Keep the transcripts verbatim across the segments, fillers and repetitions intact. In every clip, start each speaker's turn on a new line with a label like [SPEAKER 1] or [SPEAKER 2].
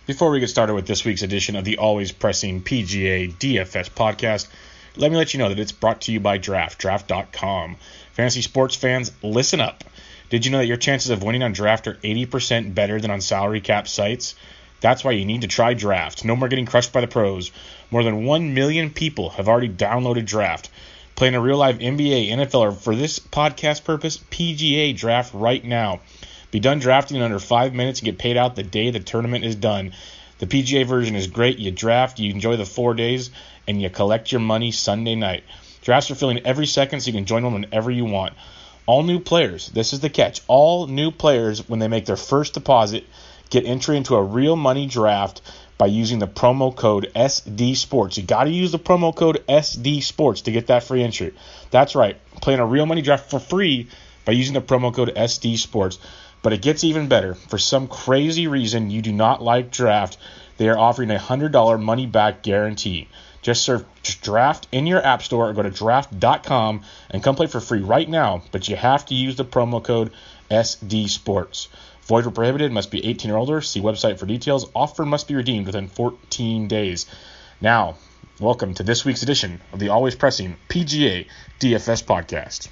[SPEAKER 1] Before we get started with this week's edition of the always pressing P G A D F S podcast, let me let you know that it's brought to you by Draft, draft dot com. Fantasy sports fans, listen up. Did you know that your chances of winning on Draft are eighty percent better than on salary cap sites? That's why you need to try Draft. No more getting crushed by the pros. More than one million people have already downloaded Draft. Playing a real live N B A, N F L, or for this podcast purpose, P G A Draft right now. Be done drafting in under five minutes and get paid out the day the tournament is done. The P G A version is great. You draft, you enjoy the four days, and you collect your money Sunday night. Drafts are filling every second, so you can join them whenever you want. All new players, this is the catch, all new players, when they make their first deposit, get entry into a real money draft by using the promo code S D Sports. You got to use the promo code S D Sports to get that free entry. That's right, playing a real money draft for free by using the promo code S D Sports. But it gets even better. For some crazy reason you do not like Draft, they are offering a one hundred dollars money-back guarantee. Just search Draft in your app store or go to draft dot com and come play for free right now. But you have to use the promo code S D Sports. Void or prohibited, must be eighteen or older. See website for details. Offer must be redeemed within fourteen days. Now, welcome to this week's edition of the always pressing P G A D F S podcast.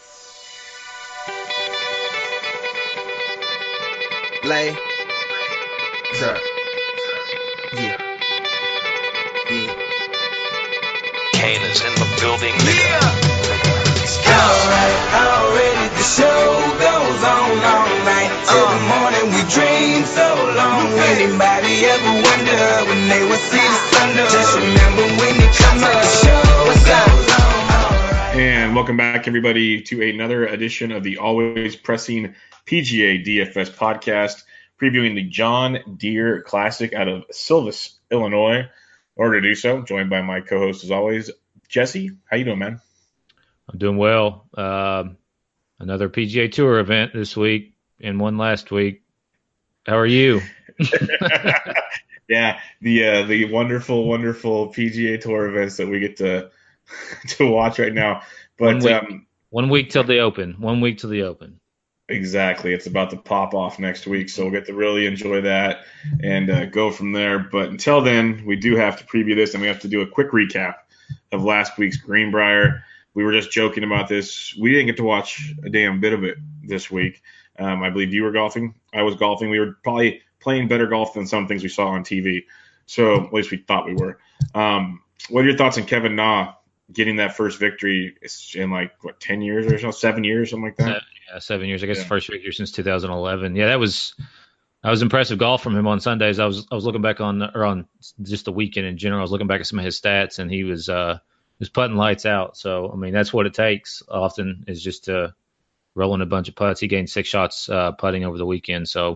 [SPEAKER 2] Lay. Sir. Yeah. Yeah.
[SPEAKER 3] Kane is in the building, nigga.
[SPEAKER 2] Yeah. Alright, already the show goes on all night. Till the morning we dream so long. Anybody ever wonder when they would see the sun? Just remember when you come to the show, what goes on.
[SPEAKER 1] And welcome back, everybody, to another edition of the always pressing P G A D F S podcast, previewing the John Deere Classic out of Silvis, Illinois. In order to do so, joined by my co-host as always, Jesse. How you doing, man?
[SPEAKER 4] I'm doing well. Uh, another P G A Tour event this week and one last week. How are you?
[SPEAKER 1] yeah, the uh, the wonderful, wonderful P G A Tour events that we get to to watch right now. But
[SPEAKER 4] one week,
[SPEAKER 1] um,
[SPEAKER 4] one week till the Open. One week till the Open.
[SPEAKER 1] Exactly. It's about to pop off next week, so we'll get to really enjoy that and uh, go from there. But until then, we do have to preview this, and we have to do a quick recap of last week's Greenbrier. We were just joking about this. We didn't get to watch a damn bit of it this week. Um, I believe you were golfing. I was golfing. We were probably playing better golf than some things we saw on T V. So at least we thought we were. Um, what are your thoughts on Kevin Na getting that first victory in like, what, ten years or so? Seven years, something like that?
[SPEAKER 4] Uh, yeah, seven years. I guess
[SPEAKER 1] yeah.
[SPEAKER 4] the first victory since two thousand eleven. Yeah, that was – I was impressive golf from him on Sundays. I was I was looking back on – or on just the weekend in general. I was looking back at some of his stats, and he was uh, was putting lights out. So, I mean, that's what it takes often is just to roll in a bunch of putts. He gained six shots uh, putting over the weekend. So,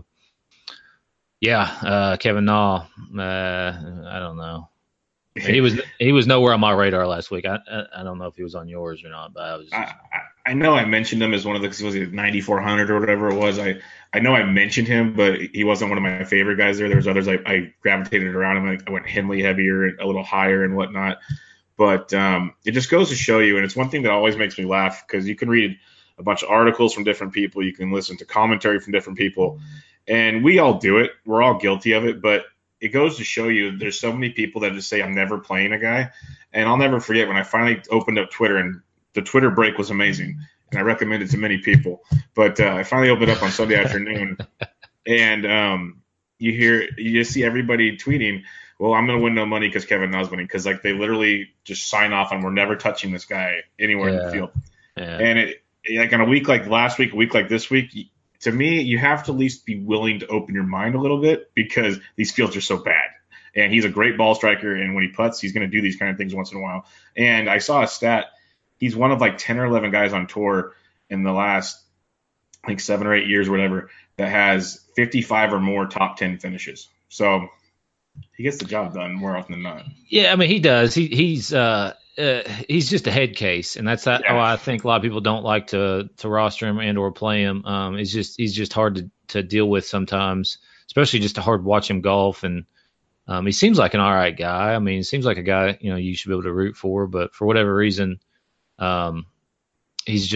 [SPEAKER 4] yeah, uh, Kevin Na, uh, I don't know. He was he was nowhere on my radar last week. I, I I don't know if he was on yours or not, but I was. Just...
[SPEAKER 1] I, I know I mentioned him as one of the was it ninety-four hundred or whatever it was. I, I know I mentioned him, but he wasn't one of my favorite guys there. There was others I, I gravitated around him. I went Henley heavier, a little higher, and whatnot. But um, it just goes to show you, and it's one thing that always makes me laugh because you can read a bunch of articles from different people, you can listen to commentary from different people, and we all do it. We're all guilty of it, but it goes to show you there's so many people that just say I'm never playing a guy. And I'll never forget when I finally opened up Twitter, and the Twitter break was amazing. And I recommend it to many people. But uh, I finally opened up on Sunday afternoon, and um, you hear you just see everybody tweeting, well, I'm going to win no money because Kevin Na's winning. Because like they literally just sign off on we're never touching this guy anywhere
[SPEAKER 4] yeah.
[SPEAKER 1] in the field.
[SPEAKER 4] Yeah.
[SPEAKER 1] And it like on a week like last week, a week like this week, to me, you have to at least be willing to open your mind a little bit because these fields are so bad. And he's a great ball striker, and when he putts, he's going to do these kind of things once in a while. And I saw a stat. He's one of like ten or eleven guys on tour in the last like seven or eight years or whatever that has fifty-five or more top ten finishes. So he gets the job done more often than not.
[SPEAKER 4] Yeah, I mean, he does. He He's uh, uh, he's just a head case, and that's how
[SPEAKER 1] yeah.
[SPEAKER 4] I think a lot of people don't like to to roster him and or play him. Um, it's just he's just hard to, to deal with sometimes, especially just to hard watch him golf. And um, he seems like an all right guy. I mean, he seems like a guy you know you should be able to root for, but for whatever reason, um, he's just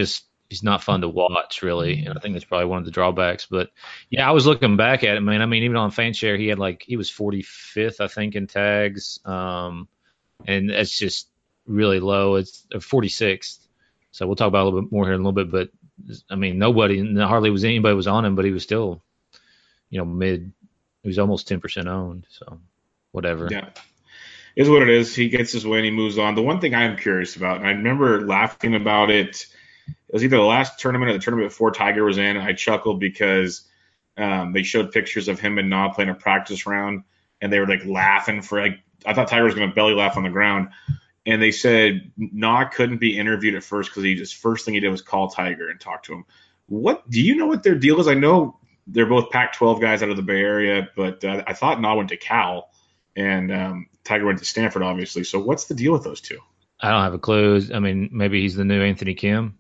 [SPEAKER 4] he's not fun to watch, really, and I think that's probably one of the drawbacks. But yeah, I was looking back at it, man. I mean, even on FanShare, he had like he was forty-fifth, I think, in tags, um, and that's just really low. It's uh, forty-sixth. So we'll talk about it a little bit more here in a little bit. But I mean, nobody, hardly was anybody was on him, but he was still, you know, mid. He was almost ten percent owned. So whatever.
[SPEAKER 1] Yeah. Is what it is. He gets his win. He moves on. The one thing I am curious about, and I remember laughing about it. It was either the last tournament or the tournament before Tiger was in. I chuckled because um, they showed pictures of him and Na playing a practice round, and they were like laughing for like I thought Tiger was going to belly laugh on the ground, and they said Na couldn't be interviewed at first because he just first thing he did was call Tiger and talk to him. What do you know what their deal is? I know they're both Pac twelve guys out of the Bay Area, but uh, I thought Na went to Cal and um, Tiger went to Stanford, obviously. So what's the deal with those two?
[SPEAKER 4] I don't have a clue. I mean, maybe he's the new Anthony Kim.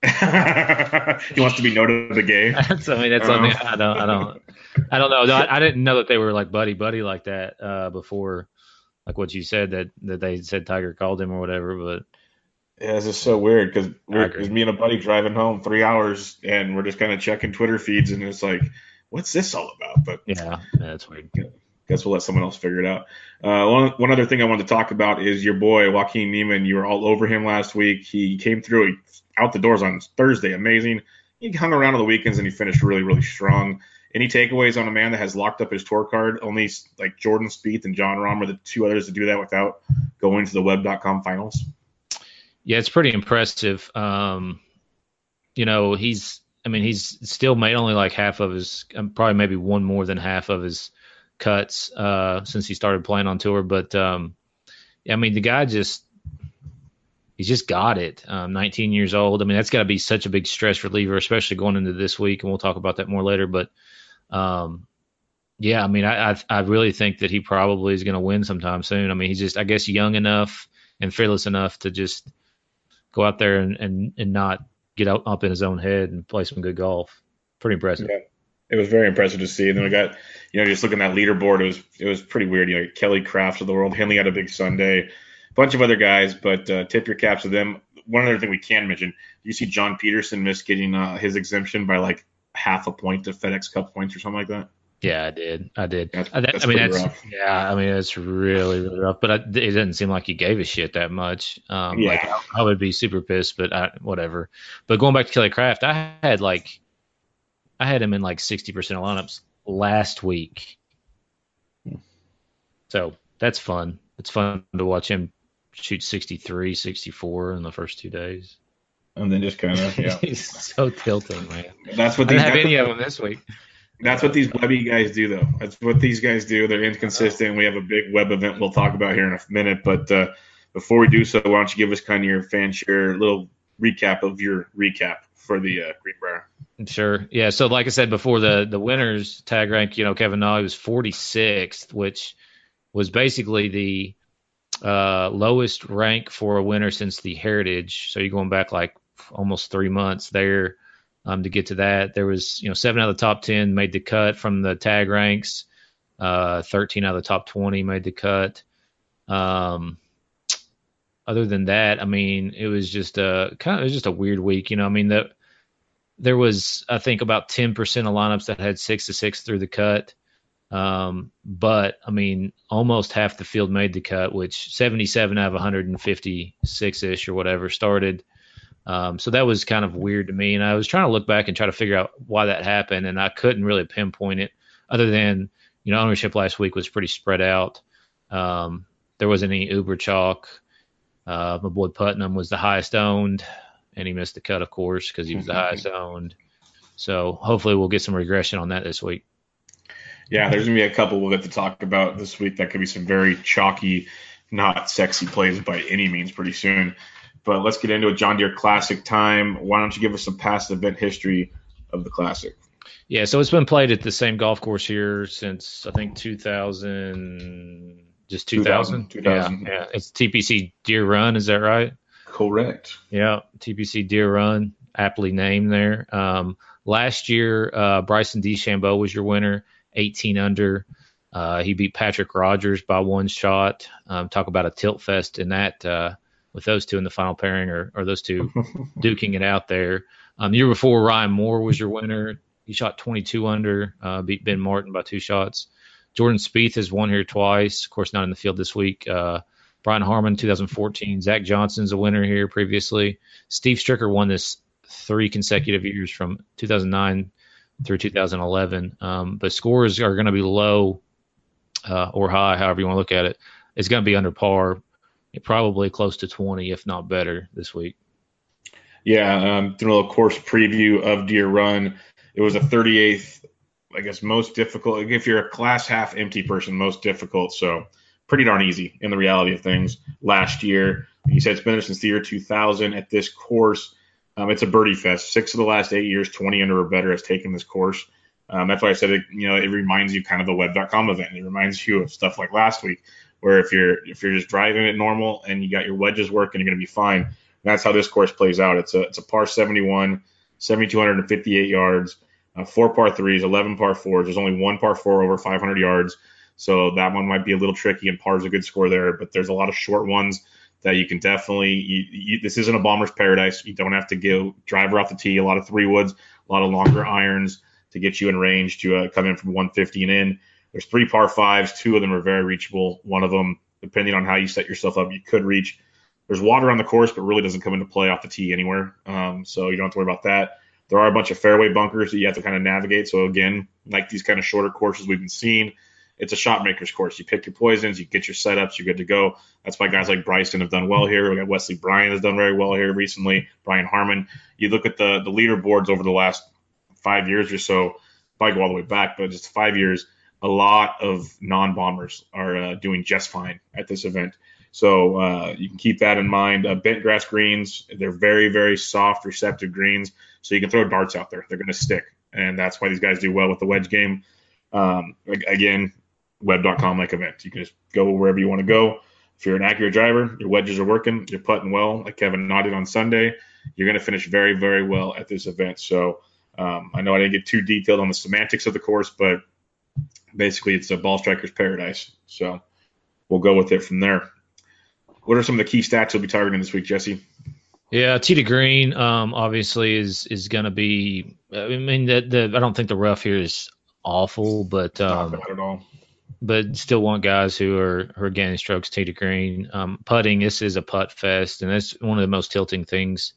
[SPEAKER 1] He wants to be noted as gay.
[SPEAKER 4] That's, I mean, that's something I don't, I don't, I don't know. No, I, I didn't know that they were like buddy buddy like that uh, before, like what you said that that they said Tiger called him or whatever. But
[SPEAKER 1] yeah, it's just so weird because we're me and a buddy driving home three hours and we're just kind of checking Twitter feeds and it's like, what's this all about? But
[SPEAKER 4] yeah, that's weird.
[SPEAKER 1] Guess we'll let someone else figure it out. Uh, one, one other thing I wanted to talk about is your boy, Joaquin Niemann. You were all over him last week. He came through he, out the doors on Thursday. Amazing. He hung around on the weekends and he finished really, really strong. Any takeaways on a man that has locked up his tour card? Only like Jordan Spieth and Jon Rahm are the two others to do that without going to the web dot com finals.
[SPEAKER 4] Yeah, it's pretty impressive. Um, you know, he's, I mean, he's still made only like half of his, probably maybe one more than half of his cuts uh, since he started playing on tour. But, um, I mean, the guy just, he's just got it. Um, nineteen years old. I mean, that's got to be such a big stress reliever, especially going into this week. And we'll talk about that more later. But, um, yeah, I mean, I, I, I really think that he probably is going to win sometime soon. I mean, he's just, I guess, young enough and fearless enough to just go out there and, and, and not get up, up in his own head and play some good golf. Pretty impressive.
[SPEAKER 1] Yeah. It was very impressive to see. And then we got, you know, just looking at that leaderboard, it was it was pretty weird. You know, Kelly Craft of the world, Henley had a big Sunday, a bunch of other guys, but uh, tip your caps to them. One other thing we can mention, you see John Peterson missed getting uh, his exemption by like half a point to FedEx Cup points or something like that.
[SPEAKER 4] Yeah, I did. I did.
[SPEAKER 1] That's,
[SPEAKER 4] I, that,
[SPEAKER 1] that's
[SPEAKER 4] I mean, that's
[SPEAKER 1] rough.
[SPEAKER 4] yeah. I mean, it's really, really rough. But I, it didn't seem like he gave a shit that much. Um,
[SPEAKER 1] Yeah.
[SPEAKER 4] Like I, I would be super pissed, but I, whatever. But going back to Kelly Craft, I had like, I had him in like sixty percent of lineups last week. So that's fun. It's fun to watch him shoot sixty-three, sixty-four in the first two days.
[SPEAKER 1] And then just kind of, yeah.
[SPEAKER 4] He's so tilting, man.
[SPEAKER 1] That's what
[SPEAKER 4] I
[SPEAKER 1] these
[SPEAKER 4] didn't have
[SPEAKER 1] guys,
[SPEAKER 4] any of them this week.
[SPEAKER 1] that's what these webby guys do, though. That's what these guys do. They're inconsistent. We have a big web event we'll talk about here in a minute. But uh, before we do so, why don't you give us kind of your fan share little recap of your recap for the uh, Greenbrier?
[SPEAKER 4] Sure. Yeah. So like I said before, the the winners tag rank, you know, Kevin Na was forty-sixth, which was basically the uh, lowest rank for a winner since the Heritage. So you're going back like almost three months there um, to get to that. There was, you know, seven out of the top ten made the cut from the tag ranks. Uh, thirteen out of the top twenty made the cut. Um, other than that, I mean, it was just a kind of, it was just a weird week. You know, I mean, that there was, I think, about ten percent of lineups that had six to six through the cut. Um, but I mean, almost half the field made the cut, which seventy-seven out of one hundred fifty-six ish or whatever started. Um, so that was kind of weird to me. And I was trying to look back and try to figure out why that happened. And I couldn't really pinpoint it other than, you know, ownership last week was pretty spread out. Um, there wasn't any Uber chalk. Uh, my boy Putnam was the highest owned, and he missed the cut, of course, because he was the highest owned. So hopefully we'll get some regression on that this week.
[SPEAKER 1] Yeah, there's going to be a couple we'll get to talk about this week. That could be some very chalky, not sexy plays by any means pretty soon. But let's get into a John Deere Classic time. Why don't you give us some past event history of the Classic?
[SPEAKER 4] Yeah, so it's been played at the same golf course here since, I think, two thousand, just two thousand?
[SPEAKER 1] two thousand.
[SPEAKER 4] Yeah, yeah. It's T P C Deere Run, is that right?
[SPEAKER 1] Correct.
[SPEAKER 4] Yeah, T P C Deere Run, aptly named there. Um, last year, uh, Bryson DeChambeau was your winner, eighteen under. Uh, he beat Patrick Rogers by one shot. Um, talk about a tilt fest in that uh, with those two in the final pairing, or, or those two duking it out there. Um, the year before, Ryan Moore was your winner. He shot twenty-two under, uh, beat Ben Martin by two shots. Jordan Spieth has won here twice. Of course, not in the field this week. Uh, Brian Harman, two thousand fourteen. Zach Johnson's a winner here previously. Steve Stricker won this three consecutive years from two thousand nine through two thousand eleven. Um, but scores are going to be low uh, or high, however you want to look at it. It's going to be under par, probably close to twenty, if not better, this week.
[SPEAKER 1] Yeah, um, doing a little course preview of Deer Run. It was a thirty-eighth, I guess, most difficult. If you're a class half empty person, most difficult. So pretty darn easy in the reality of things. Last year, he said it's been there since the year two thousand at this course. Um, it's a birdie fest. Six of the last eight years, twenty under or better has taken this course. Um, that's why I said it. You know, it reminds you kind of the web dot com event. It reminds you of stuff like last week, where if you're if you're just driving it normal and you got your wedges working, you're going to be fine. That's how this course plays out. It's a it's a par seventy-one, seven thousand two hundred fifty-eight yards, uh, four par threes, eleven par fours. There's only one par four over five hundred yards, so that one might be a little tricky. And par is a good score there, but there's a lot of short ones that you can definitely. You, you, this isn't a bomber's paradise. You don't have to go driver off the tee. A lot of three woods, a lot of longer irons to get you in range to uh, come in from one fifty and in. There's three par fives. Two of them are very reachable. One of them, depending on how you set yourself up, you could reach. There's water on the course, but really doesn't come into play off the tee anywhere. Um, so you don't have to worry about that. There are a bunch of fairway bunkers that you have to kind of navigate. So again, like these kind of shorter courses we've been seeing, it's a shot maker's course. You pick your poisons, you get your setups, you're good to go. That's why guys like Bryson have done well here. We got Wesley Bryan has done very well here recently. Brian Harman. You look at the the leaderboards over the last five years or so, probably go all the way back, but just five years, a lot of non-bombers are uh, doing just fine at this event. So uh, you can keep that in mind. Uh, bent grass greens, they're very, very soft, receptive greens. So you can throw darts out there. They're going to stick. And that's why these guys do well with the wedge game. Um, again, web dot com like event. You can just go wherever you want to go. If you're an accurate driver, your wedges are working, you're putting well, like Kevin nodded on Sunday, you're going to finish very, very well at this event. So um, I know I didn't get too detailed on the semantics of the course, but basically it's a ball striker's paradise. So we'll go with it from there. What are some of the key stats you'll be targeting this week, Jesse?
[SPEAKER 4] Yeah, tee to green um, obviously is is going to be. I mean, the, the I don't think the rough here is awful, but um,
[SPEAKER 1] not bad at all.
[SPEAKER 4] But still want guys who are who are gaining strokes tee to green. Um, putting, this is a putt fest, and that's one of the most tilting things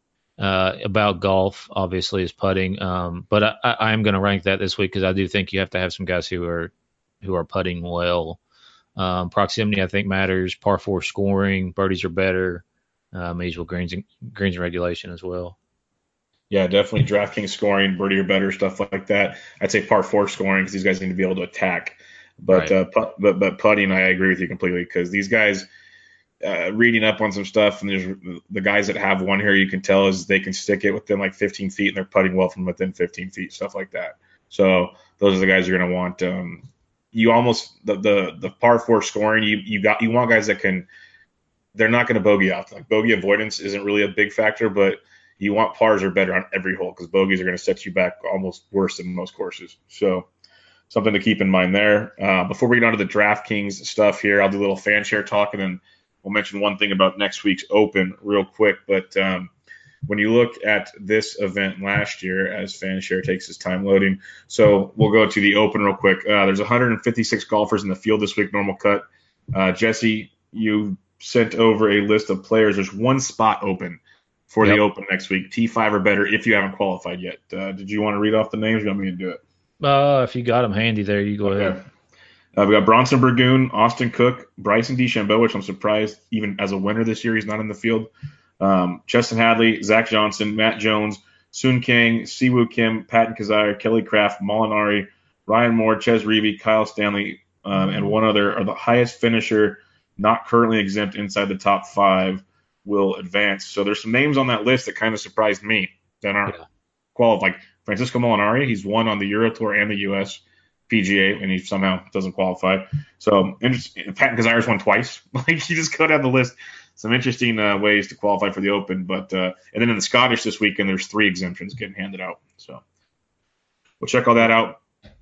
[SPEAKER 4] uh, about golf. Obviously, is putting. Um, but I, I am going to rank that this week because I do think you have to have some guys who are who are putting well. Um, proximity, I think, matters. Par four scoring, birdies are better. Um, usual greens and greens and regulation as well.
[SPEAKER 1] Yeah, definitely DraftKings scoring, birdie or better, stuff like that. I'd say par four scoring because these guys need to be able to attack. But right. uh, put, but but putting, I agree with you completely because these guys, uh, reading up on some stuff, and there's the guys that have one here, you can tell is they can stick it within like fifteen feet, and they're putting well from within fifteen feet, stuff like that. So those are the guys you're going to want. Um, You almost the, the the par four scoring. You you got you want guys that can. They're not going to bogey out. Like bogey avoidance isn't really a big factor, but you want pars or better on every hole because bogeys are going to set you back almost worse than most courses. So something to keep in mind there. Uh, before we get on to the DraftKings stuff here, I'll do a little fan share talk, and then we'll mention one thing about next week's Open real quick. But um, when you look at this event last year, as FanShare takes his time loading, so we'll go to the Open real quick. Uh, there's one hundred fifty-six golfers in the field this week, normal cut. Uh, Jesse, you sent over a list of players. There's one spot open for yep. the Open next week, T five or better, if you haven't qualified yet. Uh, did you want to read off the names? Or you want me to do it?
[SPEAKER 4] Uh, if you got them handy there, you go okay. ahead.
[SPEAKER 1] Uh, we got Bronson Burgoon, Austin Cook, Bryson DeChambeau, which I'm surprised even as a winner this year he's not in the field. Um, Justin Hadley, Zach Johnson, Matt Jones, Soon Kang, Siwoo Kim, Patton Kizzire, Kelly Craft, Molinari, Ryan Moore, Ches Reavie, Kyle Stanley, um, and one other are the highest finisher not currently exempt inside the top five will advance. So there's some names on that list that kind of surprised me that aren't yeah. qualified. Like Francisco Molinari, he's won on the Euro Tour and the U S P G A, and he somehow doesn't qualify. So Patton Kizzire's won twice. Like you just go down the list. Some interesting uh, ways to qualify for the Open, but uh, and then in the Scottish this weekend, there's three exemptions getting handed out. So we'll check all that out.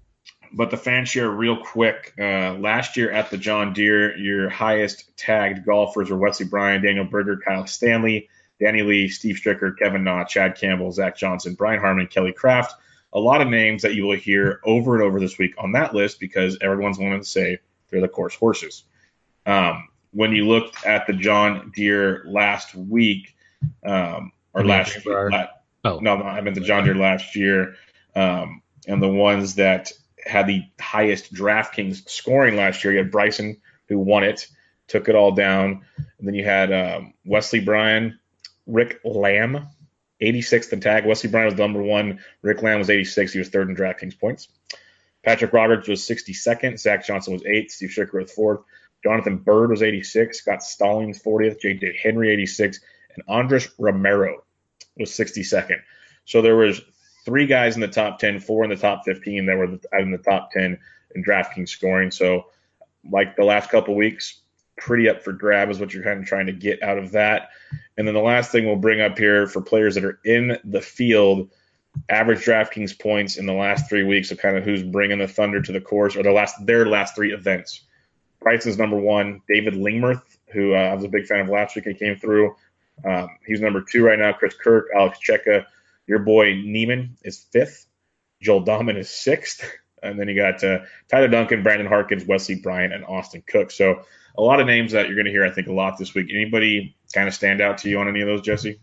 [SPEAKER 1] But the fan share real quick. Uh, last year at the John Deere, your highest tagged golfers were Wesley Bryan, Daniel Berger, Kyle Stanley, Danny Lee, Steve Stricker, Kevin Na, Chad Campbell, Zach Johnson, Brian Harmon, Kelly Kraft. A lot of names that you will hear over and over this week on that list because everyone's wanting to say they're the course horses. Um, when you looked at the John Deere last week, um, or last year, la- oh no, no, I meant the John Deere last year, um, and the ones that had the highest DraftKings scoring last year, you had Bryson who won it, took it all down, and then you had um, Wesley Bryan, Rick Lamb, eighty-sixth in tag. Wesley Bryan was number one. Rick Lamb was eighty-six. He was third in DraftKings points. Patrick Roberts was sixty-second. Zach Johnson was eighth. Steve Stricker was fourth. Jonathan Bird was eighty-six. Scott Stallings fortieth. J J Henry eighty-six. And Andres Romero was sixty-second. So there was three guys in the top ten, four in the top fifteen that were in the top ten in DraftKings scoring. So like the last couple weeks, pretty up for grab is what you're kind of trying to get out of that. And then the last thing we'll bring up here for players that are in the field, average DraftKings points in the last three weeks of kind of who's bringing the Thunder to the course or the last their last three events. Bryson's number one. David Lingmerth, who uh, I was a big fan of last week and came through. Um, he's number two right now. Chris Kirk, Alex Cheka. Your boy Neiman is fifth. Joel Dahman is sixth. And then you got uh, Tyler Duncan, Brandon Harkins, Wesley Bryant, and Austin Cook. So a lot of names that you're going to hear, I think, a lot this week. Anybody kind of stand out to you on any of those, Jesse?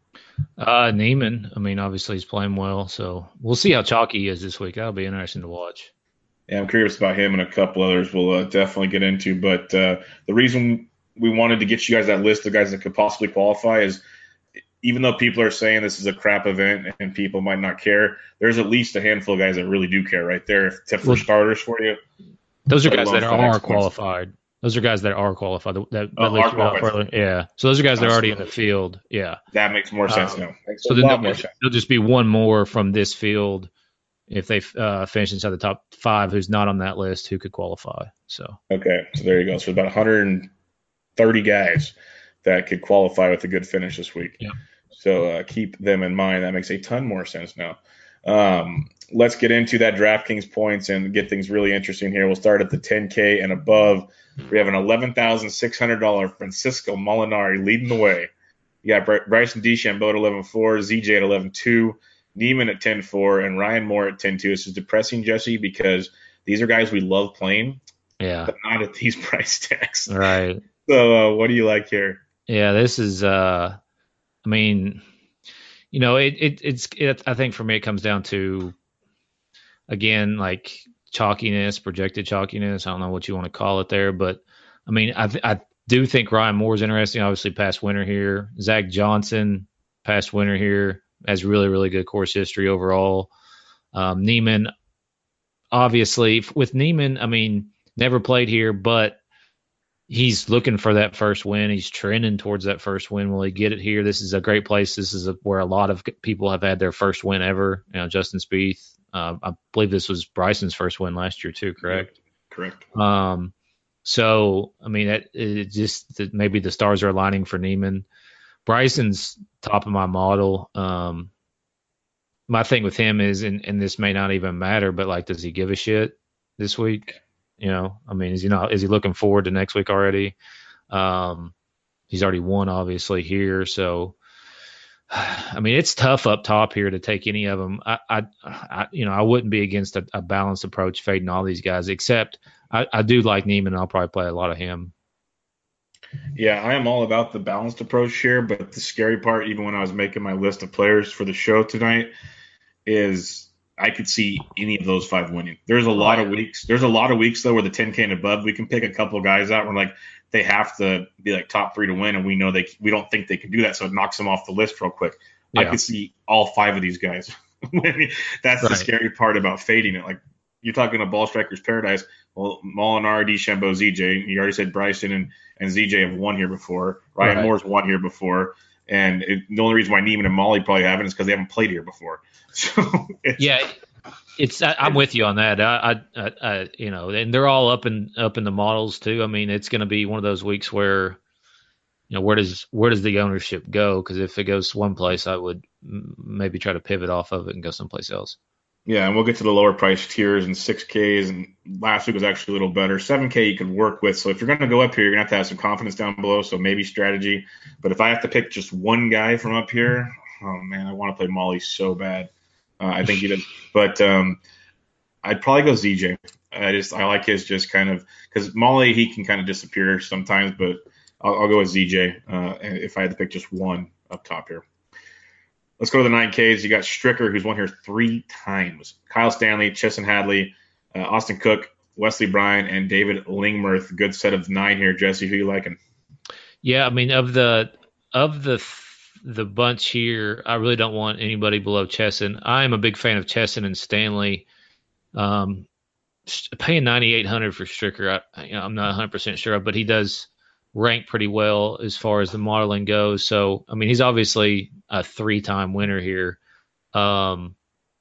[SPEAKER 4] Uh, Neiman, I mean, obviously he's playing well, so we'll see how chalky he is this week. That'll be interesting to watch.
[SPEAKER 1] Yeah, I'm curious about him and a couple others we'll uh, definitely get into. But uh, the reason we wanted to get you guys that list of guys that could possibly qualify is even though people are saying this is a crap event and people might not care, there's at least a handful of guys that really do care right there to, for starters for you.
[SPEAKER 4] Those are guys that are, are qualified. Those are guys that are qualified. That, that
[SPEAKER 1] oh, are qualified.
[SPEAKER 4] Yeah. So those are guys that are already in the field. Yeah.
[SPEAKER 1] That makes more sense um, now. Makes
[SPEAKER 4] so
[SPEAKER 1] a
[SPEAKER 4] then
[SPEAKER 1] lot
[SPEAKER 4] there'll,
[SPEAKER 1] more sense.
[SPEAKER 4] there'll just be one more from this field if they uh, finish inside the top five who's not on that list who could qualify. So
[SPEAKER 1] okay. So there you go. So about one hundred thirty guys that could qualify with a good finish this week.
[SPEAKER 4] Yeah.
[SPEAKER 1] So uh, keep them in mind. That makes a ton more sense now. Um, let's get into that DraftKings points and get things really interesting here. We'll start at the ten K and above. We have an eleven thousand six hundred dollars Francisco Molinari leading the way. You got Bry- Bryson DeChambeau at eleven four, Z J at eleven two, Neiman at ten four, and Ryan Moore at ten two. This is depressing, Jesse, because these are guys we love playing,
[SPEAKER 4] yeah,
[SPEAKER 1] but not at these price tags.
[SPEAKER 4] Right.
[SPEAKER 1] So uh, what do you like here?
[SPEAKER 4] Yeah, this is uh, – I mean, you know, it, it it's it, I think for me it comes down to, again, like chalkiness, projected chalkiness. I don't know what you want to call it there, but I mean, I I do think Ryan Moore is interesting. Obviously, past winner here. Zach Johnson, past winner here, has really really good course history overall. Um, Neiman, obviously, with Neiman, I mean, never played here, but he's looking for that first win. He's trending towards that first win. Will he get it here? This is a great place. This is a, where a lot of people have had their first win ever. You know, Justin Spieth. Uh, I believe this was Bryson's first win last year too. Correct.
[SPEAKER 1] Correct.
[SPEAKER 4] Um. So I mean, it, it just maybe the stars are aligning for Neiman. Bryson's top of my model. Um. My thing with him is, and, and this may not even matter, but like, does he give a shit this week? You know, I mean, is he not? Is he looking forward to next week already? Um, he's already won, obviously, here. So, I mean, it's tough up top here to take any of them. I, I, I you know, I wouldn't be against a, a balanced approach fading all these guys, except I, I do like Neiman, and I'll probably play a lot of him.
[SPEAKER 1] Yeah, I am all about the balanced approach here, but the scary part, even when I was making my list of players for the show tonight, is I could see any of those five winning. There's a lot of weeks. There's a lot of weeks though where the ten K and above, we can pick a couple of guys out. We're like, they have to be like top three to win, and we know they we don't think they can do that, so it knocks them off the list real quick. Yeah. I could see all five of these guys winning. That's right. The scary part about fading it. Like you're talking a ball striker's paradise. Well, Molinari, DeChambeau, Z J. You already said Bryson and, and Z J have won here before. Ryan right. Moore's won here before. And it, the only reason why Neiman and Molly probably haven't is because they haven't played here before. So it's,
[SPEAKER 4] yeah, it's I, I'm with you on that. I, I, I, you know, and they're all up in up in the models too. I mean, it's going to be one of those weeks where, you know, where does where does the ownership go? Because if it goes one place, I would maybe try to pivot off of it and go someplace else.
[SPEAKER 1] Yeah, and we'll get to the lower price tiers and six Ks, and last week was actually a little better. seven K you could work with, so if you're going to go up here, you're going to have to have some confidence down below, so maybe strategy. But if I have to pick just one guy from up here, oh man, I want to play Molly so bad. Uh, I think he does. But um, I'd probably go Z J. I just I like his just kind of – because Molly, he can kind of disappear sometimes, but I'll, I'll go with Z J uh, if I had to pick just one up top here. Let's go to the nine Ks. You got Stricker, who's won here three times. Kyle Stanley, Chesson Hadley, uh, Austin Cook, Wesley Bryan, and David Lingmerth. Good set of nine here. Jesse, who you liking?
[SPEAKER 4] Yeah, I mean, of the of the the bunch here, I really don't want anybody below Chesson. I am a big fan of Chesson and Stanley. Um, paying ninety-eight hundred for Stricker, I, you know, I'm not one hundred percent sure, but he does rank pretty well as far as the modeling goes. So, I mean, he's obviously a three-time winner here. Um,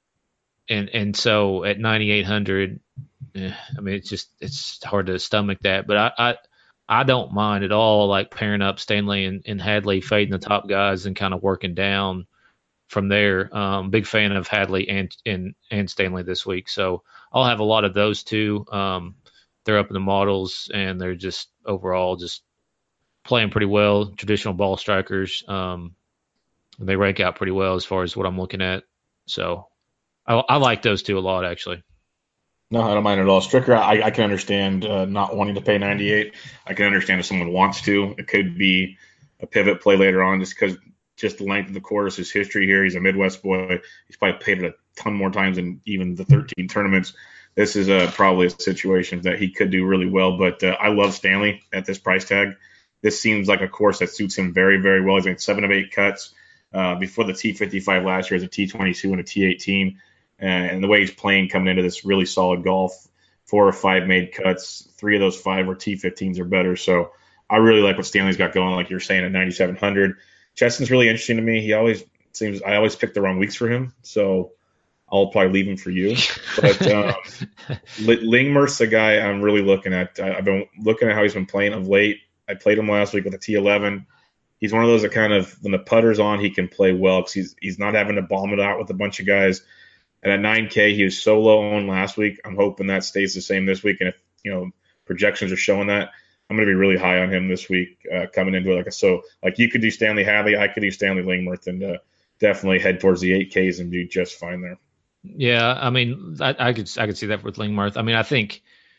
[SPEAKER 4] and and so at ninety-eight hundred, eh, I mean, it's just it's hard to stomach that. But I I, I don't mind at all, like pairing up Stanley and, and Hadley, fading the top guys and kind of working down from there. Um, big fan of Hadley and, and and Stanley this week. So I'll have a lot of those two. Um, they're up in the models, and they're just overall just playing pretty well, traditional ball strikers. Um, they rank out pretty well as far as what I'm looking at. So I, I like those two a lot, actually.
[SPEAKER 1] No, I don't mind at all. Stricker, I, I can understand uh, not wanting to pay ninety-eight. I can understand if someone wants to. It could be a pivot play later on just because just the length of the course, his history here. He's a Midwest boy. He's probably played it a ton more times than even the thirteen tournaments. This is uh, probably a situation that he could do really well. But uh, I love Stanley at this price tag. This seems like a course that suits him very, very well. He's made seven of eight cuts uh, before the T fifty-five last year as a T twenty-two and a T eighteen. And, and the way he's playing coming into this really solid golf, four or five made cuts. Three of those five were T fifteens or better. So I really like what Stanley's got going, like you're saying, at ninety-seven hundred. Chesson's really interesting to me. He always seems – I always pick the wrong weeks for him. So I'll probably leave him for you. But um, Lingmerth's a guy I'm really looking at. I, I've been looking at how he's been playing of late. I played him last week with a T eleven. He's one of those that kind of, when the putter's on, he can play well because he's he's not having to bomb it out with a bunch of guys. And at nine K, he was so low owned last week. I'm hoping that stays the same this week. And if, you know, projections are showing that, I'm going to be really high on him this week uh, coming into it. Like a, so, like you could do Stanley Hadley, I could do Stanley Lingmerth, and uh, definitely head towards the eight Ks and do just fine there.
[SPEAKER 4] Yeah, I mean, I, I could I could see that with Lingmerth. I mean, I think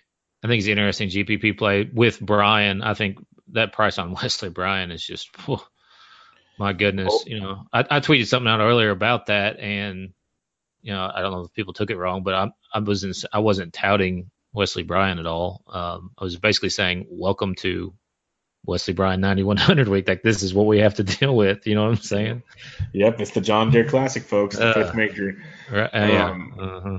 [SPEAKER 4] I think it's an interesting G P P play with Bryan. I think that price on Wesley Bryan is just, whew, my goodness. Oh. You know, I, I tweeted something out earlier about that, and you know, I don't know if people took it wrong, but I, I wasn't I wasn't touting Wesley Bryan at all. Um, I was basically saying, welcome to Wesley Bryan ninety-one hundred week. Like, this is what we have to deal with. You know what I'm saying?
[SPEAKER 1] Yep, it's the John Deere Classic, folks. The uh, fifth major.
[SPEAKER 4] Right, uh, um, yeah. Uh-huh.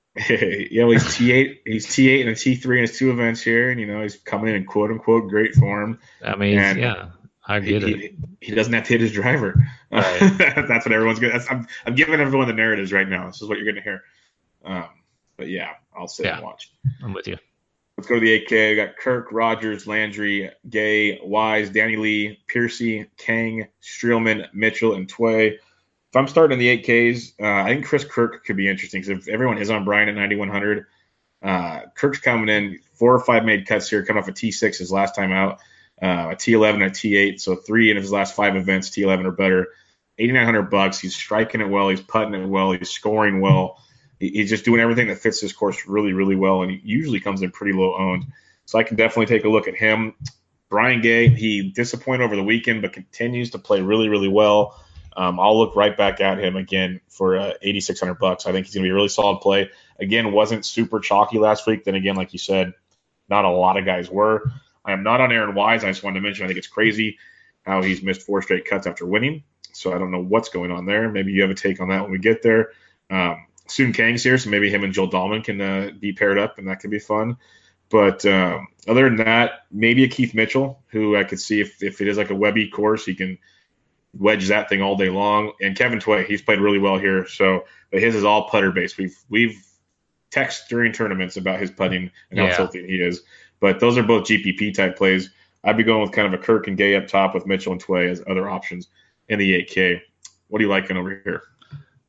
[SPEAKER 1] Yeah, well, he's T eight. He's T eight and a T three in his two events here, and you know he's coming in in quote unquote great form.
[SPEAKER 4] I mean, and yeah, I get
[SPEAKER 1] he,
[SPEAKER 4] it.
[SPEAKER 1] He, he doesn't have to hit his driver. Right. That's what everyone's going. I'm I'm giving everyone the narratives right now. This is what you're going to hear. Um, but yeah, I'll sit
[SPEAKER 4] yeah,
[SPEAKER 1] and watch.
[SPEAKER 4] I'm with you.
[SPEAKER 1] Let's go to the eight K. We got Kirk, Rogers, Landry, Gay, Wise, Danny Lee, Piercy, Kang, Streelman, Mitchell, and Tway. If I'm starting in the eight Ks, uh, I think Chris Kirk could be interesting because if everyone is on Bryan at ninety-one hundred, uh, Kirk's coming in four or five made cuts here, coming off a T six his last time out, uh, a T eleven, a T eight, so three in his last five events, T eleven or better. eighty-nine hundred bucks. He's striking it well. He's putting it well. He's scoring well. He, he's just doing everything that fits this course really, really well, and he usually comes in pretty low owned. So I can definitely take a look at him. Brian Gay, he disappointed over the weekend, but continues to play really, really well. Um, I'll look right back at him again for uh, eighty-six hundred bucks. I think he's going to be a really solid play. Again, wasn't super chalky last week. Then again, like you said, not a lot of guys were. I am not on Aaron Wise. I just wanted to mention I think it's crazy how he's missed four straight cuts after winning. So I don't know what's going on there. Maybe you have a take on that when we get there. Um, Soon Kang's here, so maybe him and Joel Dahlman can uh, be paired up, and that could be fun. But um, other than that, maybe a Keith Mitchell, who I could see if, if it is like a Webby course, he can wedge that thing all day long. And Kevin Tway, he's played really well here. So, but his is all putter based. We've we've texted during tournaments about his putting and how
[SPEAKER 4] yeah.
[SPEAKER 1] tilting he is. But those are both G P P type plays. I'd be going with kind of a Kirk and Gay up top with Mitchell and Tway as other options in the eight K. What are you liking over here?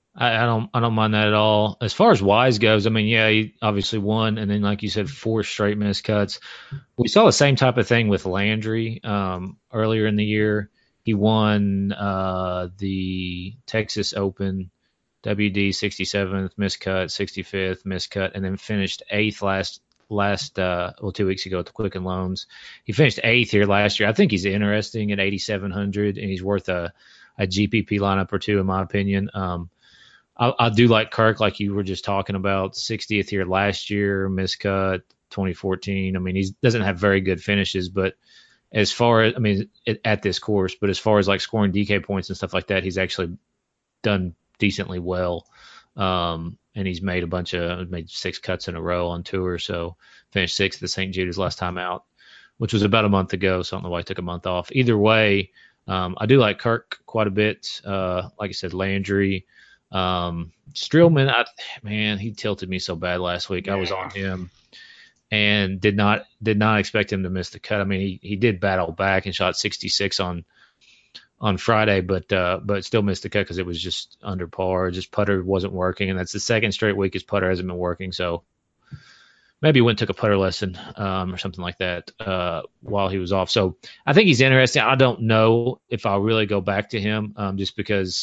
[SPEAKER 4] I, I don't I don't mind that at all. As far as Wise goes, I mean, yeah, he obviously won, and then like you said, four straight missed cuts. We saw the same type of thing with Landry um, earlier in the year. He won uh, the Texas Open, W D sixty-seventh missed cut, sixty-fifth missed cut, and then finished eighth last last uh, well two weeks ago at the Quicken Loans. He finished eighth here last year. I think he's interesting at eighty-seven hundred, and he's worth a a G P P lineup or two in my opinion. Um, I, I do like Kirk, like you were just talking about, sixtieth here last year, miscut, twenty fourteen. I mean, he doesn't have very good finishes, but as far as, I mean, it, at this course, but as far as like scoring D K points and stuff like that, he's actually done decently well. Um, and he's made a bunch of, made six cuts in a row on tour. So finished sixth at Saint Jude his last time out, which was about a month ago. So I don't know why he took a month off. Either way, um, I do like Kirk quite a bit. Uh, like I said, Landry. Um, Streelman, I, man, he tilted me so bad last week. I was on him and did not did not expect him to miss the cut. I mean, he, he did battle back and shot sixty-six on on Friday, but uh, but still missed the cut because it was just under par. Just putter wasn't working, and that's the second straight week his putter hasn't been working. So maybe he went and took a putter lesson um, or something like that uh, while he was off. So I think he's interesting. I don't know if I'll really go back to him um, just because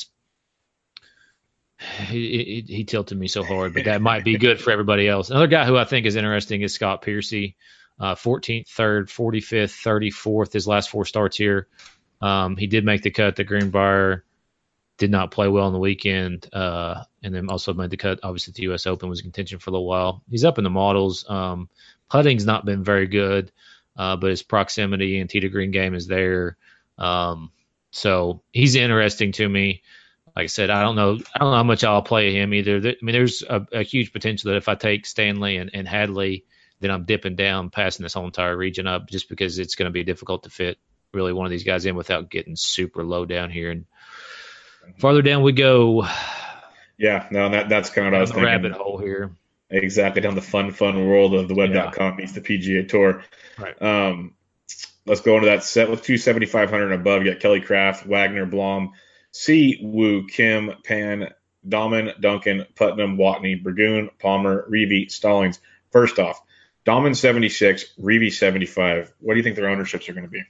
[SPEAKER 4] He, he, he tilted me so hard, but that might be good for everybody else. Another guy who I think is interesting is Scott Piercy, uh, fourteenth, third, forty-fifth, thirty-fourth, his last four starts here. Um, he did make the cut. The Greenbrier did not play well on the weekend, uh, and then also made the cut. Obviously, the U S Open was in contention for a little while. He's up in the models. Um, putting's not been very good, uh, but his proximity and tee to green game is there. Um, so he's interesting to me. Like I said, I don't know. I don't know how much I'll play him either. I mean, there's a, a huge potential that if I take Stanley and, and Hadley, then I'm dipping down, passing this whole entire region up, just because it's going to be difficult to fit really one of these guys in without getting super low down here. And farther down we go.
[SPEAKER 1] Yeah, no, that that's kind of what I was thinking.
[SPEAKER 4] Rabbit hole here.
[SPEAKER 1] Exactly, down the fun, fun world of the web dot com meets the P G A Tour.
[SPEAKER 4] Right.
[SPEAKER 1] Um, let's go into that set with two seventy-five hundred and above. You got Kelly Kraft, Wagner, Blom, Si Woo, Kim, Pan, Dahman, Duncan, Putnam, Watney, Burgoon, Palmer, Reeve, Stallings. First off, Dahman seventy-six, Reeve seventy-five. What do you think their ownerships are going to be?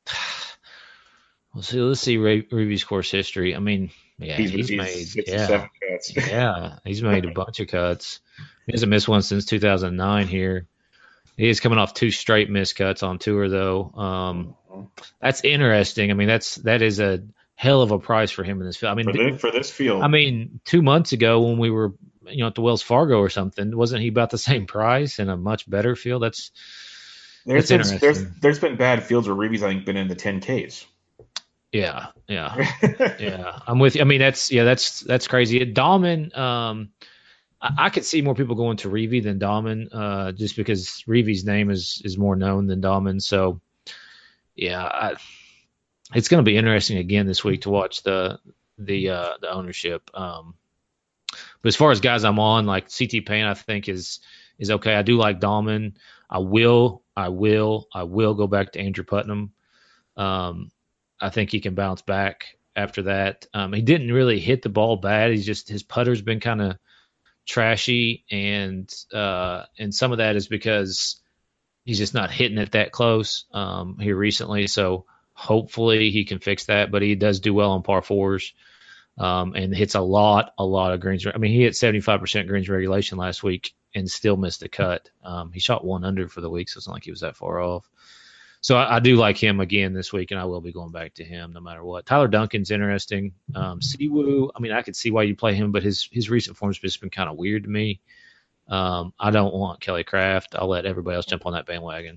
[SPEAKER 4] Well, see, let's see Reeve's course history. I mean, yeah,
[SPEAKER 1] he's,
[SPEAKER 4] he's,
[SPEAKER 1] he's
[SPEAKER 4] made yeah,
[SPEAKER 1] cuts.
[SPEAKER 4] yeah, he's made a bunch of cuts. He hasn't missed one since two thousand nine here. He is coming off two straight missed cuts on tour, though. Um, that's interesting. I mean, that's that is a hell of a price for him in this field. I mean,
[SPEAKER 1] for this, for this field.
[SPEAKER 4] I mean, two months ago when we were, you know, at the Wells Fargo or something, wasn't he about the same price in a much better field? That's
[SPEAKER 1] there's
[SPEAKER 4] that's
[SPEAKER 1] been, there's there's been bad fields where Reeve's I think been in the ten Ks.
[SPEAKER 4] Yeah, yeah, yeah. I'm with you. I mean, that's yeah, that's that's crazy. Dahman, um, I, I could see more people going to Reeve than Dahman, uh, just because Reeve's name is is more known than Dahman. So, yeah, I, it's going to be interesting again this week to watch the the uh, the ownership. Um, but as far as guys I'm on, like C T Payne, I think is is okay. I do like Dahman. I will, I will, I will go back to Andrew Putnam. Um, I think he can bounce back after that. Um, he didn't really hit the ball bad. He's just his putter's been kind of trashy, and uh, and some of that is because he's just not hitting it that close um, here recently. So hopefully he can fix that. But he does do well on par fours um, and hits a lot, a lot of greens. I mean, he hit seventy-five percent greens regulation last week and still missed the cut. Um, he shot one under for the week, so it's not like he was that far off. So I, I do like him again this week, and I will be going back to him no matter what. Tyler Duncan's interesting. Um, Siwoo, I mean, I could see why you play him, but his his recent form's just been kind of weird to me. Um, I don't want Kelly Kraft. I'll let everybody else jump on that bandwagon.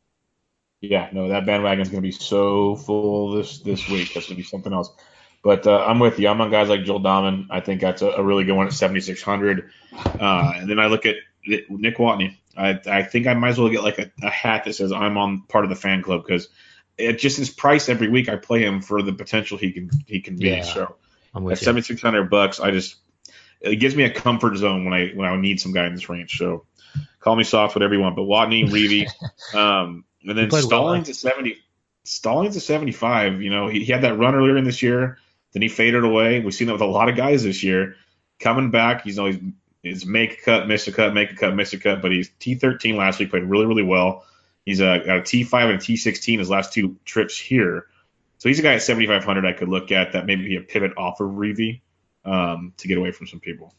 [SPEAKER 1] Yeah, no, that bandwagon's going to be so full this this week. That's going to be something else. But uh, I'm with you. I'm on guys like Joel Dahman. I think that's a, a really good one at seventy-six hundred. Uh, and then I look at Nick Watney. I, I think I might as well get like a, a hat that says I'm on part of the fan club because it just his price every week. I play him for the potential he can he can be.
[SPEAKER 4] Yeah,
[SPEAKER 1] so
[SPEAKER 4] I'm with
[SPEAKER 1] at seventy-six hundred bucks, I just it gives me a comfort zone when I when I need some guy in this range. So call me soft, whatever you want. But Watney, Reeve, um, and then Stallings well, at seventy. Stallings at seventy-five. You know, he, he had that run earlier in this year. Then he faded away. We've seen that with a lot of guys this year. coming back. He's always is make a cut, miss a cut, make a cut, miss a cut. But he's T thirteen last week, played really, really well. He's uh, got a T five and a T sixteen his last two trips here. So he's a guy at seventy-five hundred I could look at that maybe be a pivot off of Reavie um, to get away from some people.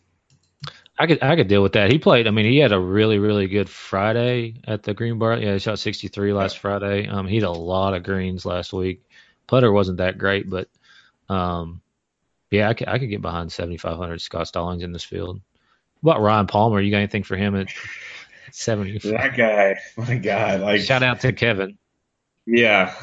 [SPEAKER 4] I could I could deal with that. He played. I mean, he had a really really good Friday at the Green Bar. Yeah, he shot sixty-three last Friday. Um, he had a lot of greens last week. Putter wasn't that great, but um, yeah, I could I could get behind seventy-five hundred Scott Stallings in this field. What about Ryan Palmer? You got anything for him at seventy?
[SPEAKER 1] That guy, my God! Like
[SPEAKER 4] shout out to Kevin.
[SPEAKER 1] Yeah,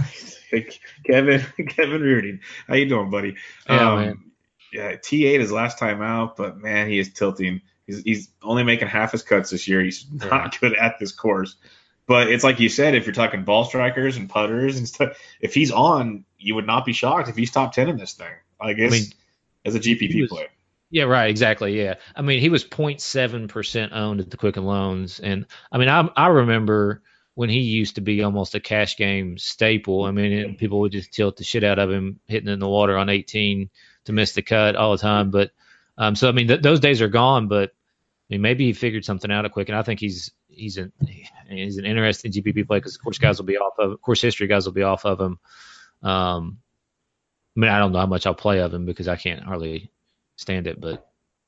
[SPEAKER 1] Kevin Kevin Reardon. How you doing, buddy?
[SPEAKER 4] Yeah,
[SPEAKER 1] um,
[SPEAKER 4] man.
[SPEAKER 1] Yeah, T eight his last time out, but man, he is tilting. He's, he's only making half his cuts this year. He's not
[SPEAKER 4] Yeah.
[SPEAKER 1] good at this course. But it's like you said, if you're talking ball strikers and putters and stuff, if he's on, you would not be shocked if he's top ten in this thing. Like it's,
[SPEAKER 4] I mean,
[SPEAKER 1] as a G P
[SPEAKER 4] he
[SPEAKER 1] P
[SPEAKER 4] was-
[SPEAKER 1] player.
[SPEAKER 4] Yeah, right, exactly. Yeah, I mean, he was zero point seven percent owned at the Quicken Loans, and I mean, I I remember when he used to be almost a cash game staple. I mean, and people would just tilt the shit out of him hitting in the water on eighteen to miss the cut all the time. But um, so I mean, th- those days are gone. But I mean, maybe he figured something out at Quicken. I think he's he's an he's an interesting G P P play because of course guys will be off of course history guys will be off of him. Um, I mean, I don't know how much I'll play of him because I can't hardly stand it, but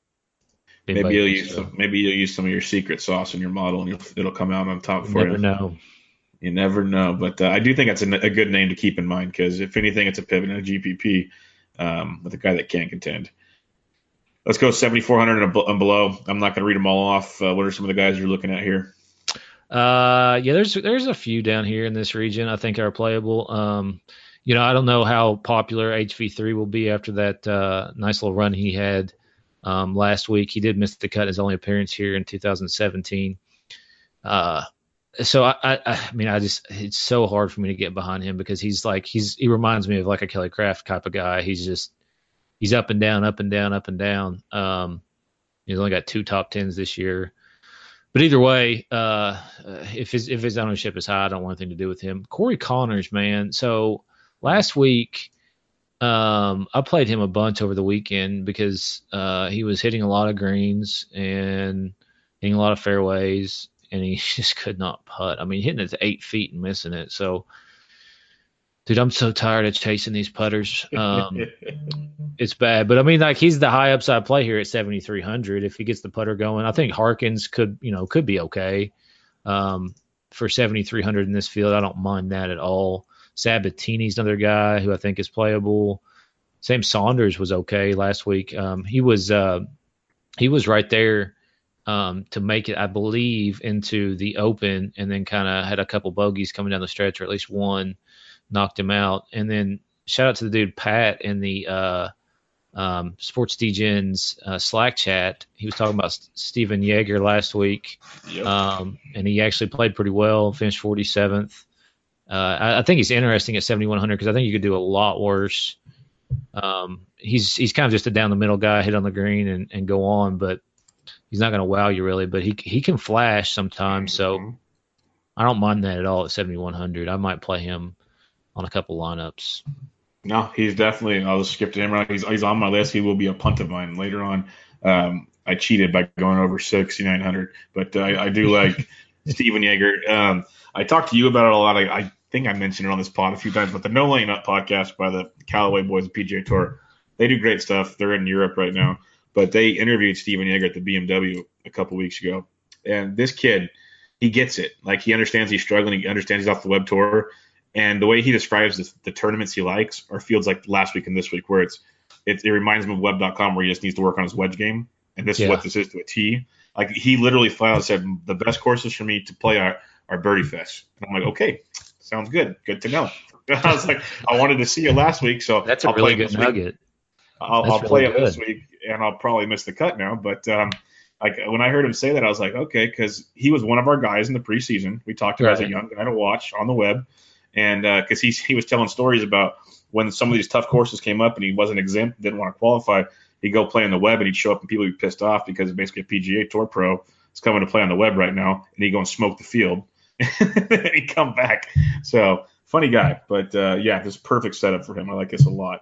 [SPEAKER 1] Maybe you'll use some, maybe you'll use some of your secret sauce in your model, and you'll, it'll come out on top
[SPEAKER 4] you
[SPEAKER 1] for
[SPEAKER 4] never
[SPEAKER 1] you.
[SPEAKER 4] know.
[SPEAKER 1] You never know, but uh, I do think that's a, a good name to keep in mind because if anything, it's a pivot in a G P P um, with a guy that can contend. Let's go seventy-four hundred and, and below. I'm not going to read them all off. Uh, what are some of the guys you're looking at here?
[SPEAKER 4] Uh, yeah, there's there's a few down here in this region I think are playable. Um, you know, I don't know how popular H V three will be after that uh, nice little run he had um, last week. He did miss the cut in his only appearance here in two thousand seventeen. Uh, so I, I, I mean, I just it's so hard for me to get behind him because he's like he's he reminds me of like a Kelly Craft type of guy. He's just he's up and down, up and down, up and down. Um, he's only got two top tens this year. But either way, uh, if his if his ownership is high, I don't want anything to do with him. Corey Connors, man. So last week, um, I played him a bunch over the weekend because uh, he was hitting a lot of greens and hitting a lot of fairways, and he just could not putt. I mean, hitting it to eight feet and missing it. So, dude, I'm so tired of chasing these putters. Um, it's bad, but I mean, like he's the high upside play here at seventy-three hundred. If he gets the putter going, I think Harkins could, you know, could be okay um, for seventy-three hundred in this field. I don't mind that at all. Sabatini's another guy who I think is playable. Sam Saunders was okay last week. Um, he was uh, he was right there um, to make it, I believe, into the Open, and then kind of had a couple bogeys coming down the stretch, or at least one knocked him out. And then shout out to the dude Pat in the uh, um, Sports D-Gens uh, Slack chat. He was talking about S- Steven Yeager last week,
[SPEAKER 1] Yep.
[SPEAKER 4] um, and he actually played pretty well, finished forty-seventh. Uh, I, I think he's interesting at seventy-one hundred because I think you could do a lot worse. Um, he's he's kind of just a down the middle guy, hit on the green and, and go on, but he's not going to wow you really. But he he can flash sometimes, so I don't mind that at all at seventy-one hundred. I might play him on a couple lineups.
[SPEAKER 1] No, he's definitely. I'll just skip to him. Right, he's he's on my list. He will be a punt of mine later on. Um, I cheated by going over sixty-nine hundred, but uh, I, I do like Steven Yeager. Um, I talked to you about it a lot. I, I think I mentioned it on this pod a few times, but the No Laying Up podcast by the Callaway boys at P G A Tour, they do great stuff. They're in Europe right now, but they interviewed Steven Yeager at the B M W a couple weeks ago, and this kid, he gets it. Like he understands he's struggling. He understands he's off the web tour. And the way he describes the, the tournaments he likes are fields like last week and this week, where it's it, it reminds him of web dot com, where he just needs to work on his wedge game. And this
[SPEAKER 4] Yeah.
[SPEAKER 1] is what this is to a T. Like he literally flat out said, the best courses for me to play are, are Birdie Fest. And I'm like, okay, sounds good. Good to know. I was like, I wanted to see you last week, so
[SPEAKER 4] That's a
[SPEAKER 1] I'll
[SPEAKER 4] really
[SPEAKER 1] play
[SPEAKER 4] good
[SPEAKER 1] this week.
[SPEAKER 4] nugget.
[SPEAKER 1] I'll,
[SPEAKER 4] That's
[SPEAKER 1] I'll play
[SPEAKER 4] really
[SPEAKER 1] it this
[SPEAKER 4] good.
[SPEAKER 1] week, and I'll probably miss the cut now. But um, like when I heard him say that, I was like, okay, because he was one of our guys in the preseason. We talked to him as a
[SPEAKER 4] Right.
[SPEAKER 1] young guy to watch on the web. And because uh, he he was telling stories about when some of these tough courses came up and he wasn't exempt, didn't want to qualify, he'd go play on the web and he'd show up and people would be pissed off because basically a P G A Tour pro is coming to play on the web right now, and he'd go and smoke the field and he'd come back. So funny guy, but uh, yeah, this perfect setup for him. I like this a lot.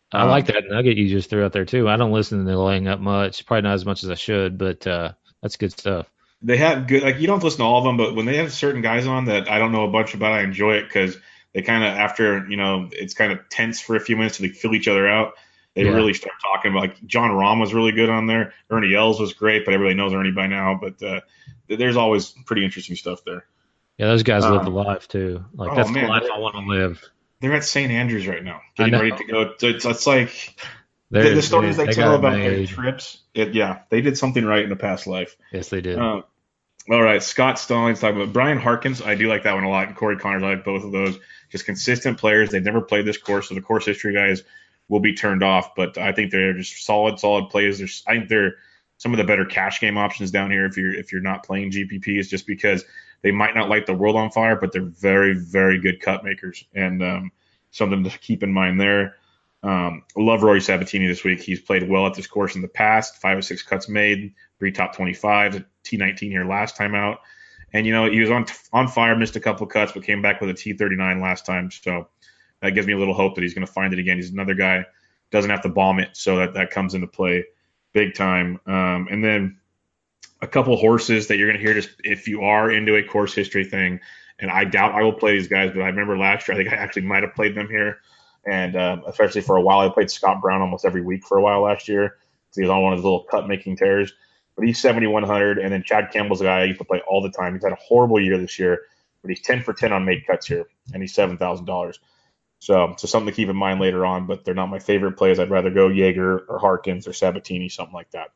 [SPEAKER 4] I
[SPEAKER 1] Um,
[SPEAKER 4] like that nugget you just threw out there too. I don't listen to the laying up much, probably not as much as I should, but uh, that's good stuff.
[SPEAKER 1] they have good, like, you don't have to listen to all of them, but when they have certain guys on that I don't know a bunch about, I enjoy it because they kind of, after, you know, it's kind of tense for a few minutes so they fill each other out. They
[SPEAKER 4] Yeah.
[SPEAKER 1] really start talking about, like, John Rahm was really good on there. Ernie Els was great, but everybody knows Ernie by now. But uh, there's always pretty interesting stuff there.
[SPEAKER 4] Yeah, those guys live the
[SPEAKER 1] Um,
[SPEAKER 4] life too. Like
[SPEAKER 1] oh
[SPEAKER 4] that's the
[SPEAKER 1] man,
[SPEAKER 4] life
[SPEAKER 1] they're,
[SPEAKER 4] I want to live.
[SPEAKER 1] they're at Saint Andrews right now,
[SPEAKER 4] I
[SPEAKER 1] getting
[SPEAKER 4] know.
[SPEAKER 1] ready to go. So it's, it's like the,
[SPEAKER 4] They're,
[SPEAKER 1] the stories
[SPEAKER 4] they're,
[SPEAKER 1] they
[SPEAKER 4] they
[SPEAKER 1] tell
[SPEAKER 4] got it
[SPEAKER 1] about their
[SPEAKER 4] made.
[SPEAKER 1] trips. It, yeah, they did something right in the past life.
[SPEAKER 4] Yes, they did.
[SPEAKER 1] Uh, all right, Scott Stallings talking about Brian Harkins. I do like that one a lot. And Corey Connors, I like both of those. Just consistent players. They've never played this course, so the course history guys will be turned off. But I think they're just solid, solid players. There's, I think they're some of the better cash game options down here if you're if you're not playing G P Ps, just because they might not light the world on fire, but they're very, very good cut makers, and um, something to keep in mind there. Um, I love Rory Sabatini this week. He's played well at this course in the past. Five or six cuts made, three top twenty-fives, T nineteen here last time out. And, you know, he was on on fire, missed a couple cuts, but came back with a T thirty-nine last time. So that gives me a little hope that he's going to find it again. He's another guy, doesn't have to bomb it, so that, that comes into play big time. Um, and then a couple horses that you're going to hear just if you are into a course history thing. And I doubt I will play these guys, but I remember last year, I think I actually might have played them here. And um, especially for a while, I played Scott Brown almost every week for a while last year. So he was on one of his little cut-making tears. But he's seventy-one hundred, and then Chad Campbell's a guy I used to play all the time. He's had a horrible year this year, but he's ten for ten on made cuts here, and he's seven thousand dollars. So, so something to keep in mind later on, but they're not my favorite plays. I'd rather go Yeager or Harkins or Sabatini, something like that.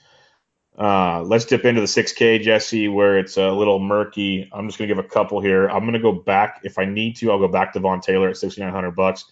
[SPEAKER 1] Uh, let's dip into the six K, Jesse, where it's a little murky. I'm just going to give a couple here. I'm going to go back. If I need to, I'll go back to Vaughn Taylor at sixty-nine hundred bucks.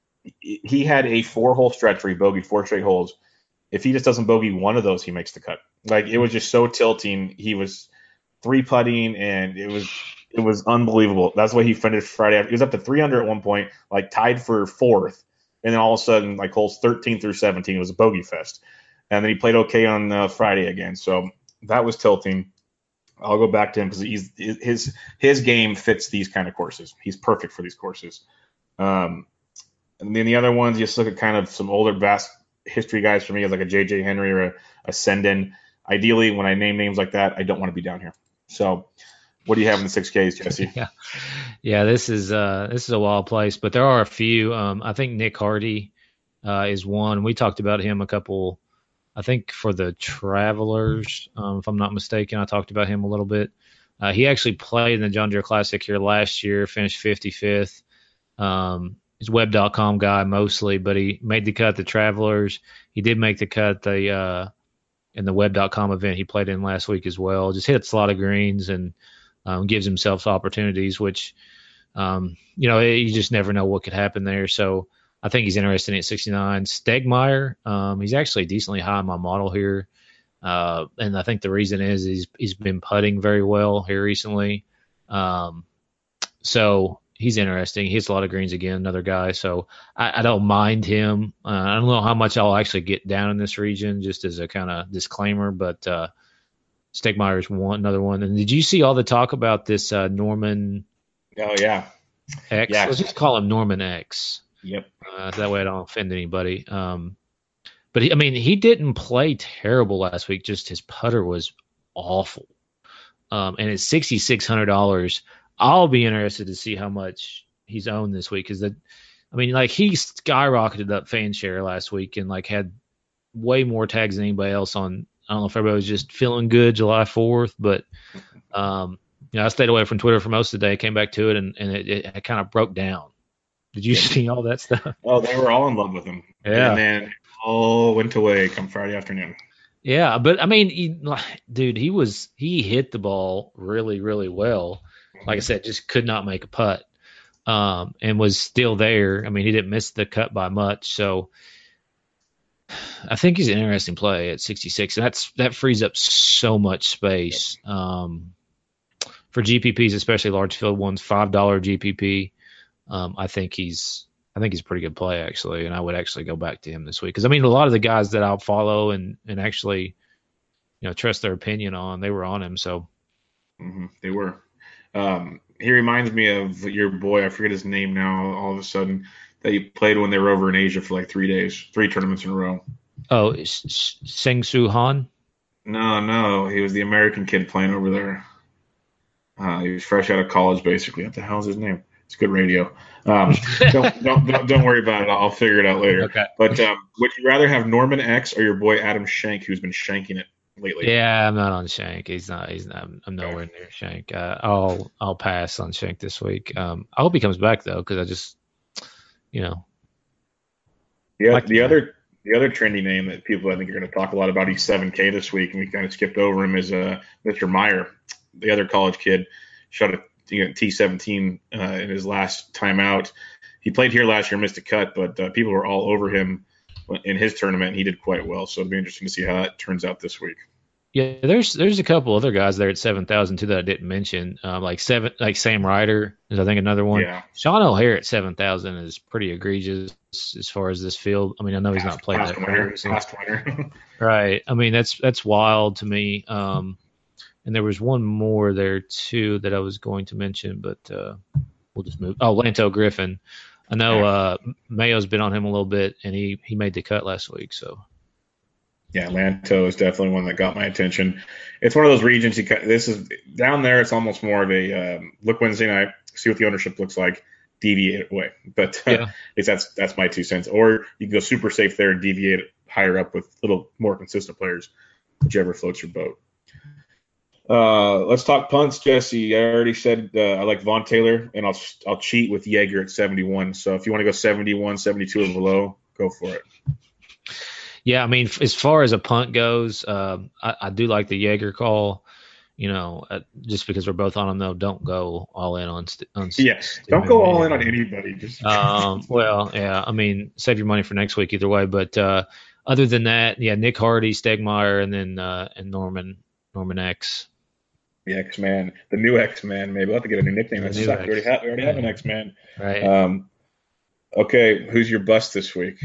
[SPEAKER 1] He had a four-hole stretch where he bogeyed four straight holes. If he just doesn't bogey one of those, he makes the cut. Like, it was just so tilting. He was three putting, and it was it was unbelievable. That's why he finished Friday. He was up to three under at one point, like tied for fourth, and then all of a sudden, like holes thirteen through seventeen, it was a bogey fest. And then he played okay on uh, Friday again. So that was tilting. I'll go back to him because he's his his game fits these kind of courses. He's perfect for these courses. Um, and then the other ones, you just look at kind of some older vast history guys for me, as like a J J Henry or a, a Sendin. Ideally, when I name names like that, I don't want to be down here. So, what do you have in the six Ks, Jesse?
[SPEAKER 4] Yeah, yeah. This is uh, this is a wild place, but there are a few. Um, I think Nick Hardy uh, is one. We talked about him a couple. I think for the Travelers, um, if I'm not mistaken, I talked about him a little bit. Uh, he actually played in the John Deere Classic here last year, finished fifty-fifth. Um, he's a web dot com guy mostly, but he made the cut at the Travelers. He did make the cut the uh, in the web dot com event he played in last week as well. Just hits a lot of greens and um, gives himself opportunities, which, um, you know, you just never know what could happen there. So I think he's interested at sixty-nine. Stegmeyer, um, he's actually decently high in my model here. Uh, and I think the reason is he's, he's been putting very well here recently. Um, so he's interesting. He hits a lot of greens again, another guy. So I, I don't mind him. Uh, I don't know how much I'll actually get down in this region, just as a kind of disclaimer, but uh, Stegmeyer's one, another one. And did you see all the talk about this uh, Norman
[SPEAKER 1] Oh, yeah.
[SPEAKER 4] X?
[SPEAKER 1] Yeah.
[SPEAKER 4] Let's just call him Norman X.
[SPEAKER 1] Yep.
[SPEAKER 4] Uh, that way I don't offend anybody. Um, but, he, I mean, he didn't play terrible last week. Just his putter was awful. Um, and at sixty-six hundred dollars, I'll be interested to see how much he's owned this week. Because, I mean, like, he skyrocketed up fan share last week and, like, had way more tags than anybody else on. I don't know if everybody was just feeling good July fourth, but, um, you know, I stayed away from Twitter for most of the day, came back to it, and, and it, it, it kind of broke down. Did you see all that stuff?
[SPEAKER 1] Oh, they were all in love with him.
[SPEAKER 4] Yeah.
[SPEAKER 1] And then all went away come Friday afternoon.
[SPEAKER 4] Yeah, but I mean, he, dude, he was he hit the ball really, really well. Like I said, just could not make a putt, um, and was still there. I mean, he didn't miss the cut by much. So I think he's an interesting play at sixty-six, and that's that frees up so much space um, for G P Ps, especially large field ones. Five dollar G P P. Um, I think he's I think he's a pretty good play, actually, and I would actually go back to him this week. Because, I mean, a lot of the guys that I'll follow and, and actually, you know, trust their opinion on, they were on him. So
[SPEAKER 1] Mm-hmm. They were. Um, he reminds me of your boy. I forget his name now. All of a sudden, that you played when they were over in Asia for like three days, three tournaments in a row.
[SPEAKER 4] Oh, S- S- Seng Soo Han.
[SPEAKER 1] No, no, he was the American kid playing over there. Uh, he was fresh out of college, basically. What the hell's his name? It's good radio. Um, don't, don't, don't don't worry about it. I'll figure it out later.
[SPEAKER 4] Okay.
[SPEAKER 1] But um, would you rather have Norman X or your boy Adam Schenk, who's been shanking it lately?
[SPEAKER 4] Yeah, I'm not on Shank. He's not. He's not. I'm nowhere near Shank. Uh, I'll I'll pass on Shank this week. Um, I hope he comes back though, because I just, you know.
[SPEAKER 1] Yeah,
[SPEAKER 4] like
[SPEAKER 1] the other the other trendy name that people I think are going to talk a lot about. He's seven K this week, and we kind of skipped over him. Is uh, Mister Meyer, the other college kid, shot a you know, T seventeen uh, in his last time out. He played here last year, missed a cut, but uh, people were all over him in his tournament, and he did quite well. So it'll be interesting to see how that turns out this week.
[SPEAKER 4] Yeah, there's there's a couple other guys there at seven thousand too that I didn't mention. Um, like seven, like Sam Ryder is I think another one.
[SPEAKER 1] Yeah.
[SPEAKER 4] Sean O'Hare at seven thousand is pretty egregious as far as this field. I mean, I know he's
[SPEAKER 1] Past,
[SPEAKER 4] not playing
[SPEAKER 1] past
[SPEAKER 4] that
[SPEAKER 1] winner,
[SPEAKER 4] far.
[SPEAKER 1] past winner.
[SPEAKER 4] Right. I mean, that's that's wild to me. Um, and there was one more there too that I was going to mention, but uh, we'll just move. Oh, Lanto Griffin. I know uh, Mayo's been on him a little bit, and he he made the cut last week. So.
[SPEAKER 1] Yeah, Lanto is definitely one that got my attention. It's one of those regions. You ca- this is down there. It's almost more of a um, look Wednesday night, see what the ownership looks like, deviate away. But uh,
[SPEAKER 4] Yeah.
[SPEAKER 1] it's that's that's my two cents. Or you can go super safe there and deviate higher up with little more consistent players, whichever floats your boat. Uh, let's talk punts, Jesse. I already said uh, I like Vaughn Taylor, and I'll I'll cheat with Jaeger at seventy-one. So if you want to go seventy-one, seventy-two or below, go for it.
[SPEAKER 4] Yeah, I mean, f- as far as a punt goes, um, I, I do like the Jaeger call. You know, uh, just because we're both on them, though, don't go all in on. St- on st-
[SPEAKER 1] Yes, don't go all in on anybody. Just
[SPEAKER 4] Um, well, yeah, I mean, save your money for next week either way. But uh, other than that, yeah, Nick Hardy, Stegmeyer, and then uh, and Norman Norman X.
[SPEAKER 1] the X-Man, the new X-Man. Maybe we'll have to get a new nickname.
[SPEAKER 4] The
[SPEAKER 1] That
[SPEAKER 4] new
[SPEAKER 1] sucked. We already
[SPEAKER 4] X.
[SPEAKER 1] have, we already have an X-Man.
[SPEAKER 4] Right.
[SPEAKER 1] Um, okay, who's your bust this week?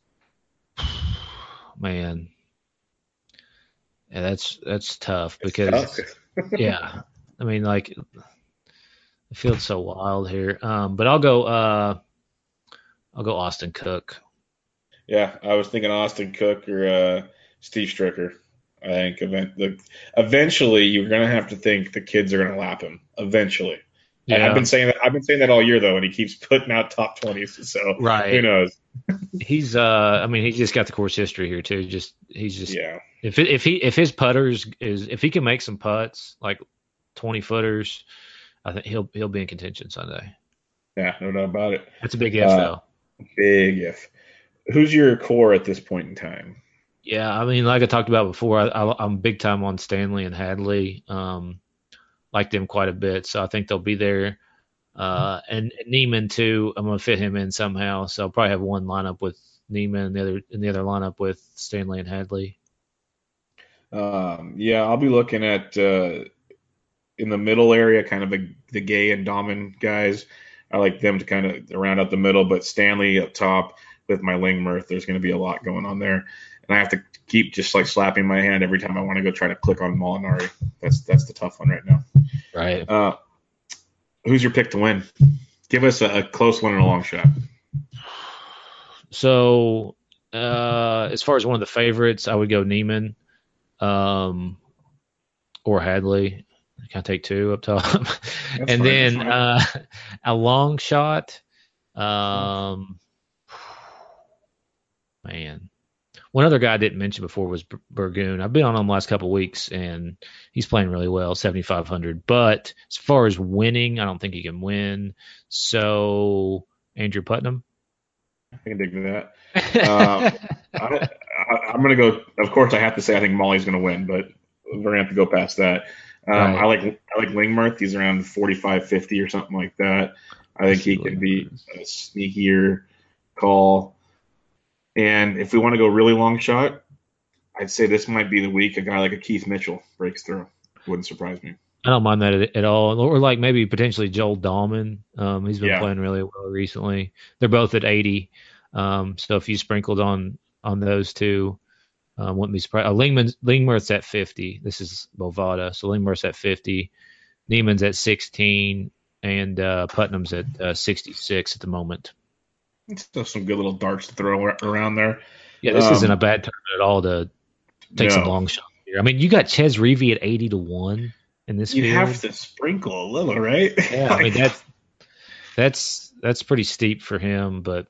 [SPEAKER 4] Man. Yeah, that's that's tough because
[SPEAKER 1] Tough.
[SPEAKER 4] yeah, I mean, like the field's so wild here. Um, but I'll go. Uh, I'll go Austin Cook.
[SPEAKER 1] Yeah, I was thinking Austin Cook or uh, Steve Stricker. I think event, the, eventually you're going to have to think the kids are going to lap him. Eventually.
[SPEAKER 4] Yeah.
[SPEAKER 1] I've been saying that. I've been saying that all year though, and he keeps putting out top twenties. So
[SPEAKER 4] Right.
[SPEAKER 1] who knows?
[SPEAKER 4] He's. Uh, I mean, he's just got the course history here too. Just he's just.
[SPEAKER 1] Yeah.
[SPEAKER 4] If it, if he if his putters is if he can make some putts like twenty footers, I think he'll he'll be in contention Sunday.
[SPEAKER 1] Yeah, no doubt about it.
[SPEAKER 4] That's a big if
[SPEAKER 1] Uh,
[SPEAKER 4] though.
[SPEAKER 1] Big if. Who's your core at this point in time?
[SPEAKER 4] Yeah, I mean, like I talked about before, I, I, I'm big time on Stanley and Hadley. Um, like them quite a bit, so I think they'll be there. Uh, and, and Neiman too. I'm gonna fit him in somehow, so I'll probably have one lineup with Neiman and the other in the other lineup with Stanley and Hadley.
[SPEAKER 1] Um, yeah, I'll be looking at uh, in the middle area, kind of the, the Gay and Dahmen guys. I like them to kind of round out the middle, but Stanley up top with my Lingmerth, there's going to be a lot going on there, and I have to keep just like slapping my hand every time I want to go try to click on Molinari. That's that's the tough one right now.
[SPEAKER 4] Right.
[SPEAKER 1] Uh, who's your pick to win? Give us a, a close one and a long shot.
[SPEAKER 4] So, uh, as far as one of the favorites, I would go Neiman, um, or Hadley. Can I take two up top? and
[SPEAKER 1] fine,
[SPEAKER 4] then
[SPEAKER 1] that's
[SPEAKER 4] uh, a long shot. Um, man, one other guy I didn't mention before was B- Burgoon. I've been on him the last couple of weeks, and he's playing really well, seventy-five hundred. But as far as winning, I don't think he can win. So, Andrew Putnam.
[SPEAKER 1] I can dig that. Um, I, I, I'm going to go. Of course, I have to say I think Molly's going to win, but we're going to have to go past that. Um,
[SPEAKER 4] Right.
[SPEAKER 1] I like I like Lingmerth. He's around forty-five, fifty or something like that. I think he can be a sneakier call. And if we want to go really long shot, I'd say this might be the week a guy like a Keith Mitchell breaks through. Wouldn't surprise me.
[SPEAKER 4] I don't mind that at, at all. Or like maybe potentially Joel Dahlman. Um, he's been
[SPEAKER 1] Yeah.
[SPEAKER 4] playing really well recently. They're both at eighty. Um, so if you sprinkled on on those two, um, wouldn't be surprised. Uh, Lingman, Lingmerth's at fifty. This is Bovada. So Lingmerth's at fifty. Neiman's at sixteen. And uh, Putnam's at uh, sixty-six at the moment.
[SPEAKER 1] Still some good little darts to throw ar- around there.
[SPEAKER 4] Yeah, this
[SPEAKER 1] Um,
[SPEAKER 4] isn't a bad tournament at all to take some
[SPEAKER 1] no,
[SPEAKER 4] long shots here. I mean, you got Ches Reavie at eighty to one in this
[SPEAKER 1] you
[SPEAKER 4] field.
[SPEAKER 1] have to sprinkle a little, right?
[SPEAKER 4] Yeah, I mean that's that's that's pretty steep for him, but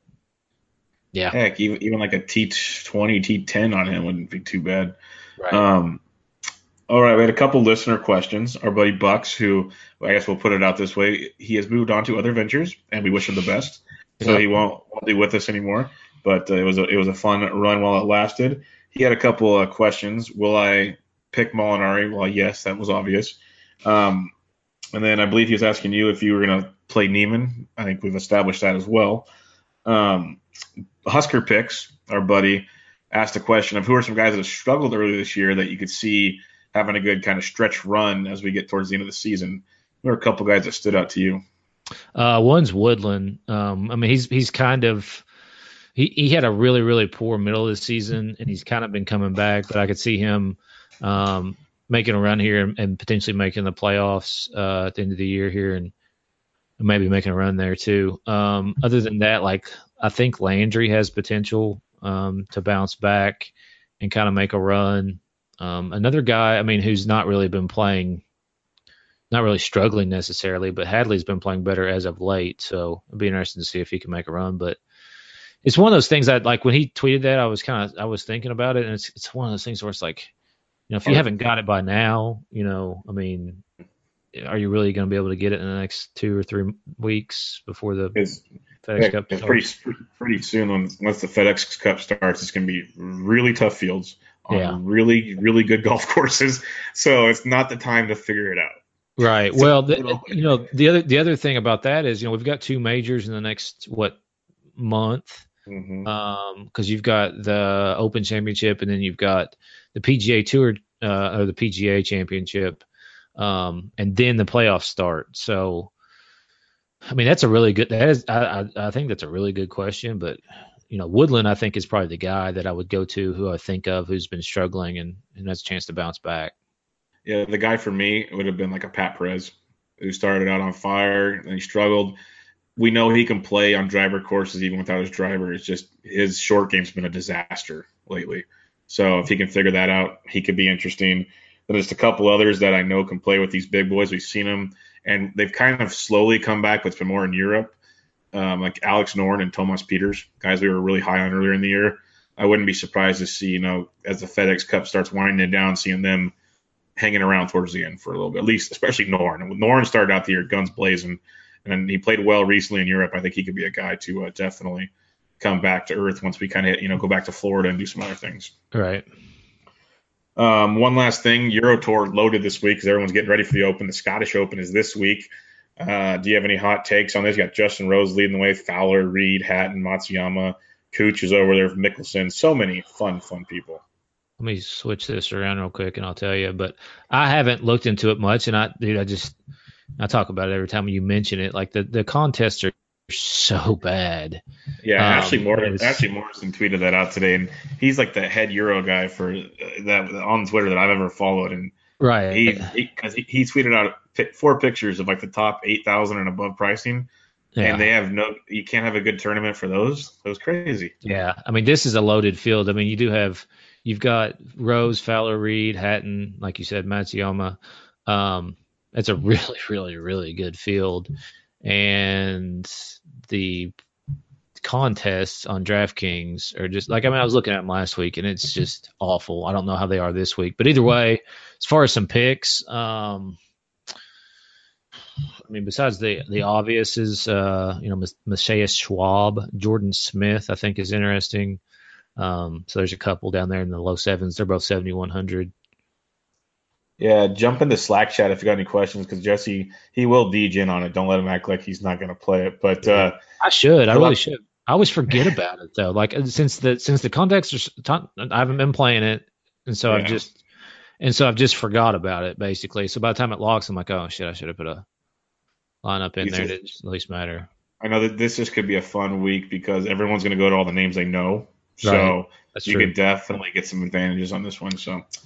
[SPEAKER 4] yeah,
[SPEAKER 1] Heck, even even like a T twenty, T ten on him wouldn't be too bad.
[SPEAKER 4] right.
[SPEAKER 1] Um, all right, we had a couple listener questions. Our buddy Bucks, who I guess we'll put it out this way, he has moved on to other ventures, and we wish him the best. So
[SPEAKER 4] Yeah.
[SPEAKER 1] he won't, won't be with us anymore. But uh, it was a it was a fun run while it lasted. He had a couple of questions. Will I pick Molinari? Well, yes, that was obvious. Um, and then I believe he was asking you if you were going to play Neiman. I think we've established that as well. Um, Husker Picks, our buddy, asked a question of who are some guys that have struggled early this year that you could see having a good kind of stretch run as we get towards the end of the season. There are a couple guys that stood out to you.
[SPEAKER 4] Uh, one's Woodland. Um, I mean, he's he's kind of he, he had a really really poor middle of the season, and he's kind of been coming back. But I could see him um, making a run here and, and potentially making the playoffs uh, at the end of the year here, and maybe making a run there too. Um, other than that, like I think Landry has potential um, to bounce back and kind of make a run. Um, another guy, I mean, who's not really been playing. Not really struggling necessarily, but Hadley's been playing better as of late. So it'd be interesting to see if he can make a run. But it's one of those things that, like, when he tweeted that, I was kind of I was thinking about it, and it's it's one of those things where it's like, you know, if you haven't got it by now, you know, I mean, are you really going to be able to get it in the next two or three weeks before the
[SPEAKER 1] It's,
[SPEAKER 4] FedEx
[SPEAKER 1] yeah,
[SPEAKER 4] Cup
[SPEAKER 1] it's
[SPEAKER 4] starts?
[SPEAKER 1] pretty pretty soon. When, once the FedEx Cup starts, it's going to be really tough fields on
[SPEAKER 4] Yeah.
[SPEAKER 1] really really good golf courses. So it's not the time to figure it out.
[SPEAKER 4] Right.
[SPEAKER 1] So,
[SPEAKER 4] Well, the, you know, the other the other thing about that is, you know, we've got two majors in the next what month.
[SPEAKER 1] Mm-hmm.
[SPEAKER 4] Um, because you've got the Open Championship, and then you've got the P G A Tour uh, or the P G A Championship, um, and then the playoffs start. So, I mean, that's a really good. That is, I, I, I think that's a really good question. But you know, Woodland, I think, is probably the guy that I would go to, who I think of, who's been struggling and and has a chance to bounce back.
[SPEAKER 1] Yeah, the guy for me would have been like a Pat Perez, who started out on fire and he struggled. We know he can play on driver courses even without his driver. It's just his short game's been a disaster lately. So if he can figure that out, he could be interesting. Then there's a couple others that I know can play with these big boys. We've seen them, and they've kind of slowly come back, but it's been more in Europe, um, like Alex Norn and Tomas Peters, guys we were really high on earlier in the year. I wouldn't be surprised to see, you know, as the FedEx Cup starts winding down, seeing them hanging around towards the end for a little bit, at least, especially Norn. Norn started out the year guns blazing, and he played well recently in Europe. I think he could be a guy to uh, definitely come back to earth once we kind of, you know, go back to Florida and do some other things.
[SPEAKER 4] Right.
[SPEAKER 1] Um, one last thing, Euro Tour loaded this week because everyone's getting ready for the Open. The Scottish Open is this week. Uh, do you have any hot takes on this? You got Justin Rose leading the way, Fowler, Reed, Hatton, Matsuyama, Cooch is over there, Mickelson. So many fun, fun people.
[SPEAKER 4] Let me switch this around real quick, and I'll tell you. But I haven't looked into it much, and I, dude, I just I talk about it every time you mention it. Like the, the contests are so bad.
[SPEAKER 1] Yeah,
[SPEAKER 4] Um,
[SPEAKER 1] Ashley Morrison,
[SPEAKER 4] it's-
[SPEAKER 1] Ashley Morrison tweeted that out today, and he's like the head Euro guy for uh, that on Twitter that I've ever followed, and
[SPEAKER 4] Right.
[SPEAKER 1] he because he, he, he tweeted out pi- four pictures of like the top eight thousand and above pricing,
[SPEAKER 4] yeah.
[SPEAKER 1] and they have no, you can't have a good tournament for those. That was crazy.
[SPEAKER 4] Yeah, I mean, this is a loaded field. I mean, you do have, you've got Rose, Fowler, Reed, Hatton, like you said, Matsuyama. Um, that's a really, really, really good field. And the contests on DraftKings are just like, I mean, I was looking at them last week, and it's just awful. I don't know how they are this week. But either way, as far as some picks, um, I mean, besides the the obvious is, uh, you know, Matthias Schwab, Jordan Smith, I think is interesting. Um, so there's a couple down there in the low sevens. They're both seventy-one hundred.
[SPEAKER 1] Yeah, jump into Slack chat if you got any questions because Jesse, he will D J in on it. Don't let him act like he's not going to play it. But uh,
[SPEAKER 4] I should. I
[SPEAKER 1] I
[SPEAKER 4] really
[SPEAKER 1] love-
[SPEAKER 4] should. I always forget about it though. Like since the since the context is, I haven't been playing it, and so I've
[SPEAKER 1] Yeah.
[SPEAKER 4] just and so I've just forgot about it basically. So by the time it locks, I'm like, oh shit, I should have put a lineup in
[SPEAKER 1] He's
[SPEAKER 4] there
[SPEAKER 1] just-
[SPEAKER 4] to at least matter.
[SPEAKER 1] I know that this just could be a fun week because everyone's going to go to all the names they know. So
[SPEAKER 4] Right. That's
[SPEAKER 1] you
[SPEAKER 4] true.
[SPEAKER 1] could definitely get some advantages on this one. So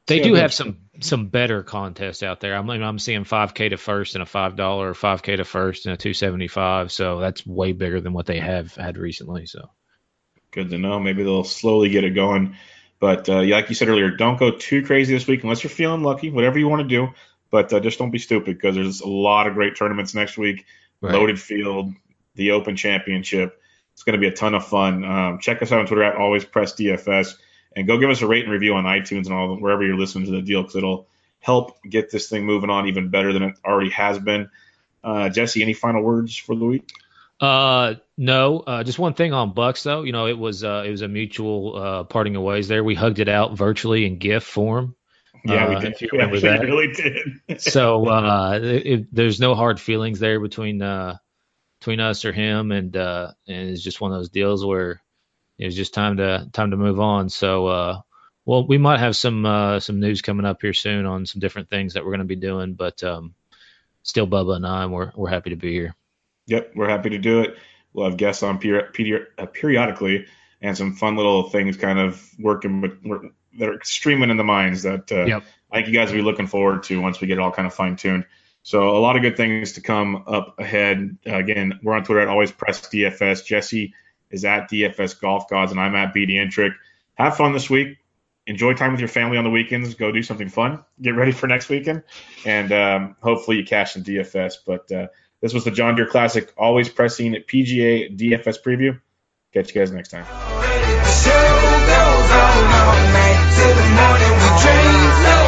[SPEAKER 4] They
[SPEAKER 1] See
[SPEAKER 4] do
[SPEAKER 1] how it
[SPEAKER 4] have
[SPEAKER 1] goes.
[SPEAKER 4] some some better contests out there. I'm I'm seeing five K to first and a five dollar, or five K to first and a two seventy-five. So that's way bigger than what they have had recently. So
[SPEAKER 1] Good to know. Maybe they'll slowly get it going. But uh, yeah, like you said earlier, don't go too crazy this week unless you're feeling lucky. Whatever you want to do, but uh, just don't be stupid because there's a lot of great tournaments next week.
[SPEAKER 4] Right.
[SPEAKER 1] Loaded field, the Open Championship. It's going to be a ton of fun. Um, check us out on Twitter at Always Press D F S, and go give us a rate and review on iTunes and all wherever you're listening to the deal, because it'll help get this thing moving on even better than it already has been. Uh, Jesse, any final words for the week?
[SPEAKER 4] Uh, no, uh, just one thing on Bucks though. You know, it was uh, it was a mutual uh, parting of ways there. We hugged it out virtually in GIF form.
[SPEAKER 1] Yeah,
[SPEAKER 4] Uh,
[SPEAKER 1] we did.
[SPEAKER 4] if you
[SPEAKER 1] We
[SPEAKER 4] remember
[SPEAKER 1] actually
[SPEAKER 4] that.
[SPEAKER 1] really did.
[SPEAKER 4] So uh, it, it- there's no hard feelings there between uh, between us or him, and uh, and it's just one of those deals where it was just time to time to move on. So uh, well, we might have some uh, some news coming up here soon on some different things that we're going to be doing, but um, still Bubba and I, and we're we're happy to be here.
[SPEAKER 1] Yep, we're happy to do it. We'll have guests on peri- peri- uh, periodically and some fun little things kind of working with, work, that are streaming in the minds that uh,
[SPEAKER 4] Yep.
[SPEAKER 1] I think you guys will be looking forward to once we get it all kind of fine-tuned. So a lot of good things to come up ahead. Uh, again, we're on Twitter at Always Press D F S. Jesse is at D F S Golf Gods, and I'm at B D Intric. Have fun this week. Enjoy time with your family on the weekends. Go do something fun. Get ready for next weekend. And um, hopefully you cash some D F S. But uh, this was the John Deere Classic Always Pressing P G A D F S preview. Catch you guys next time.
[SPEAKER 2] The show goes on all night till the morning we dream.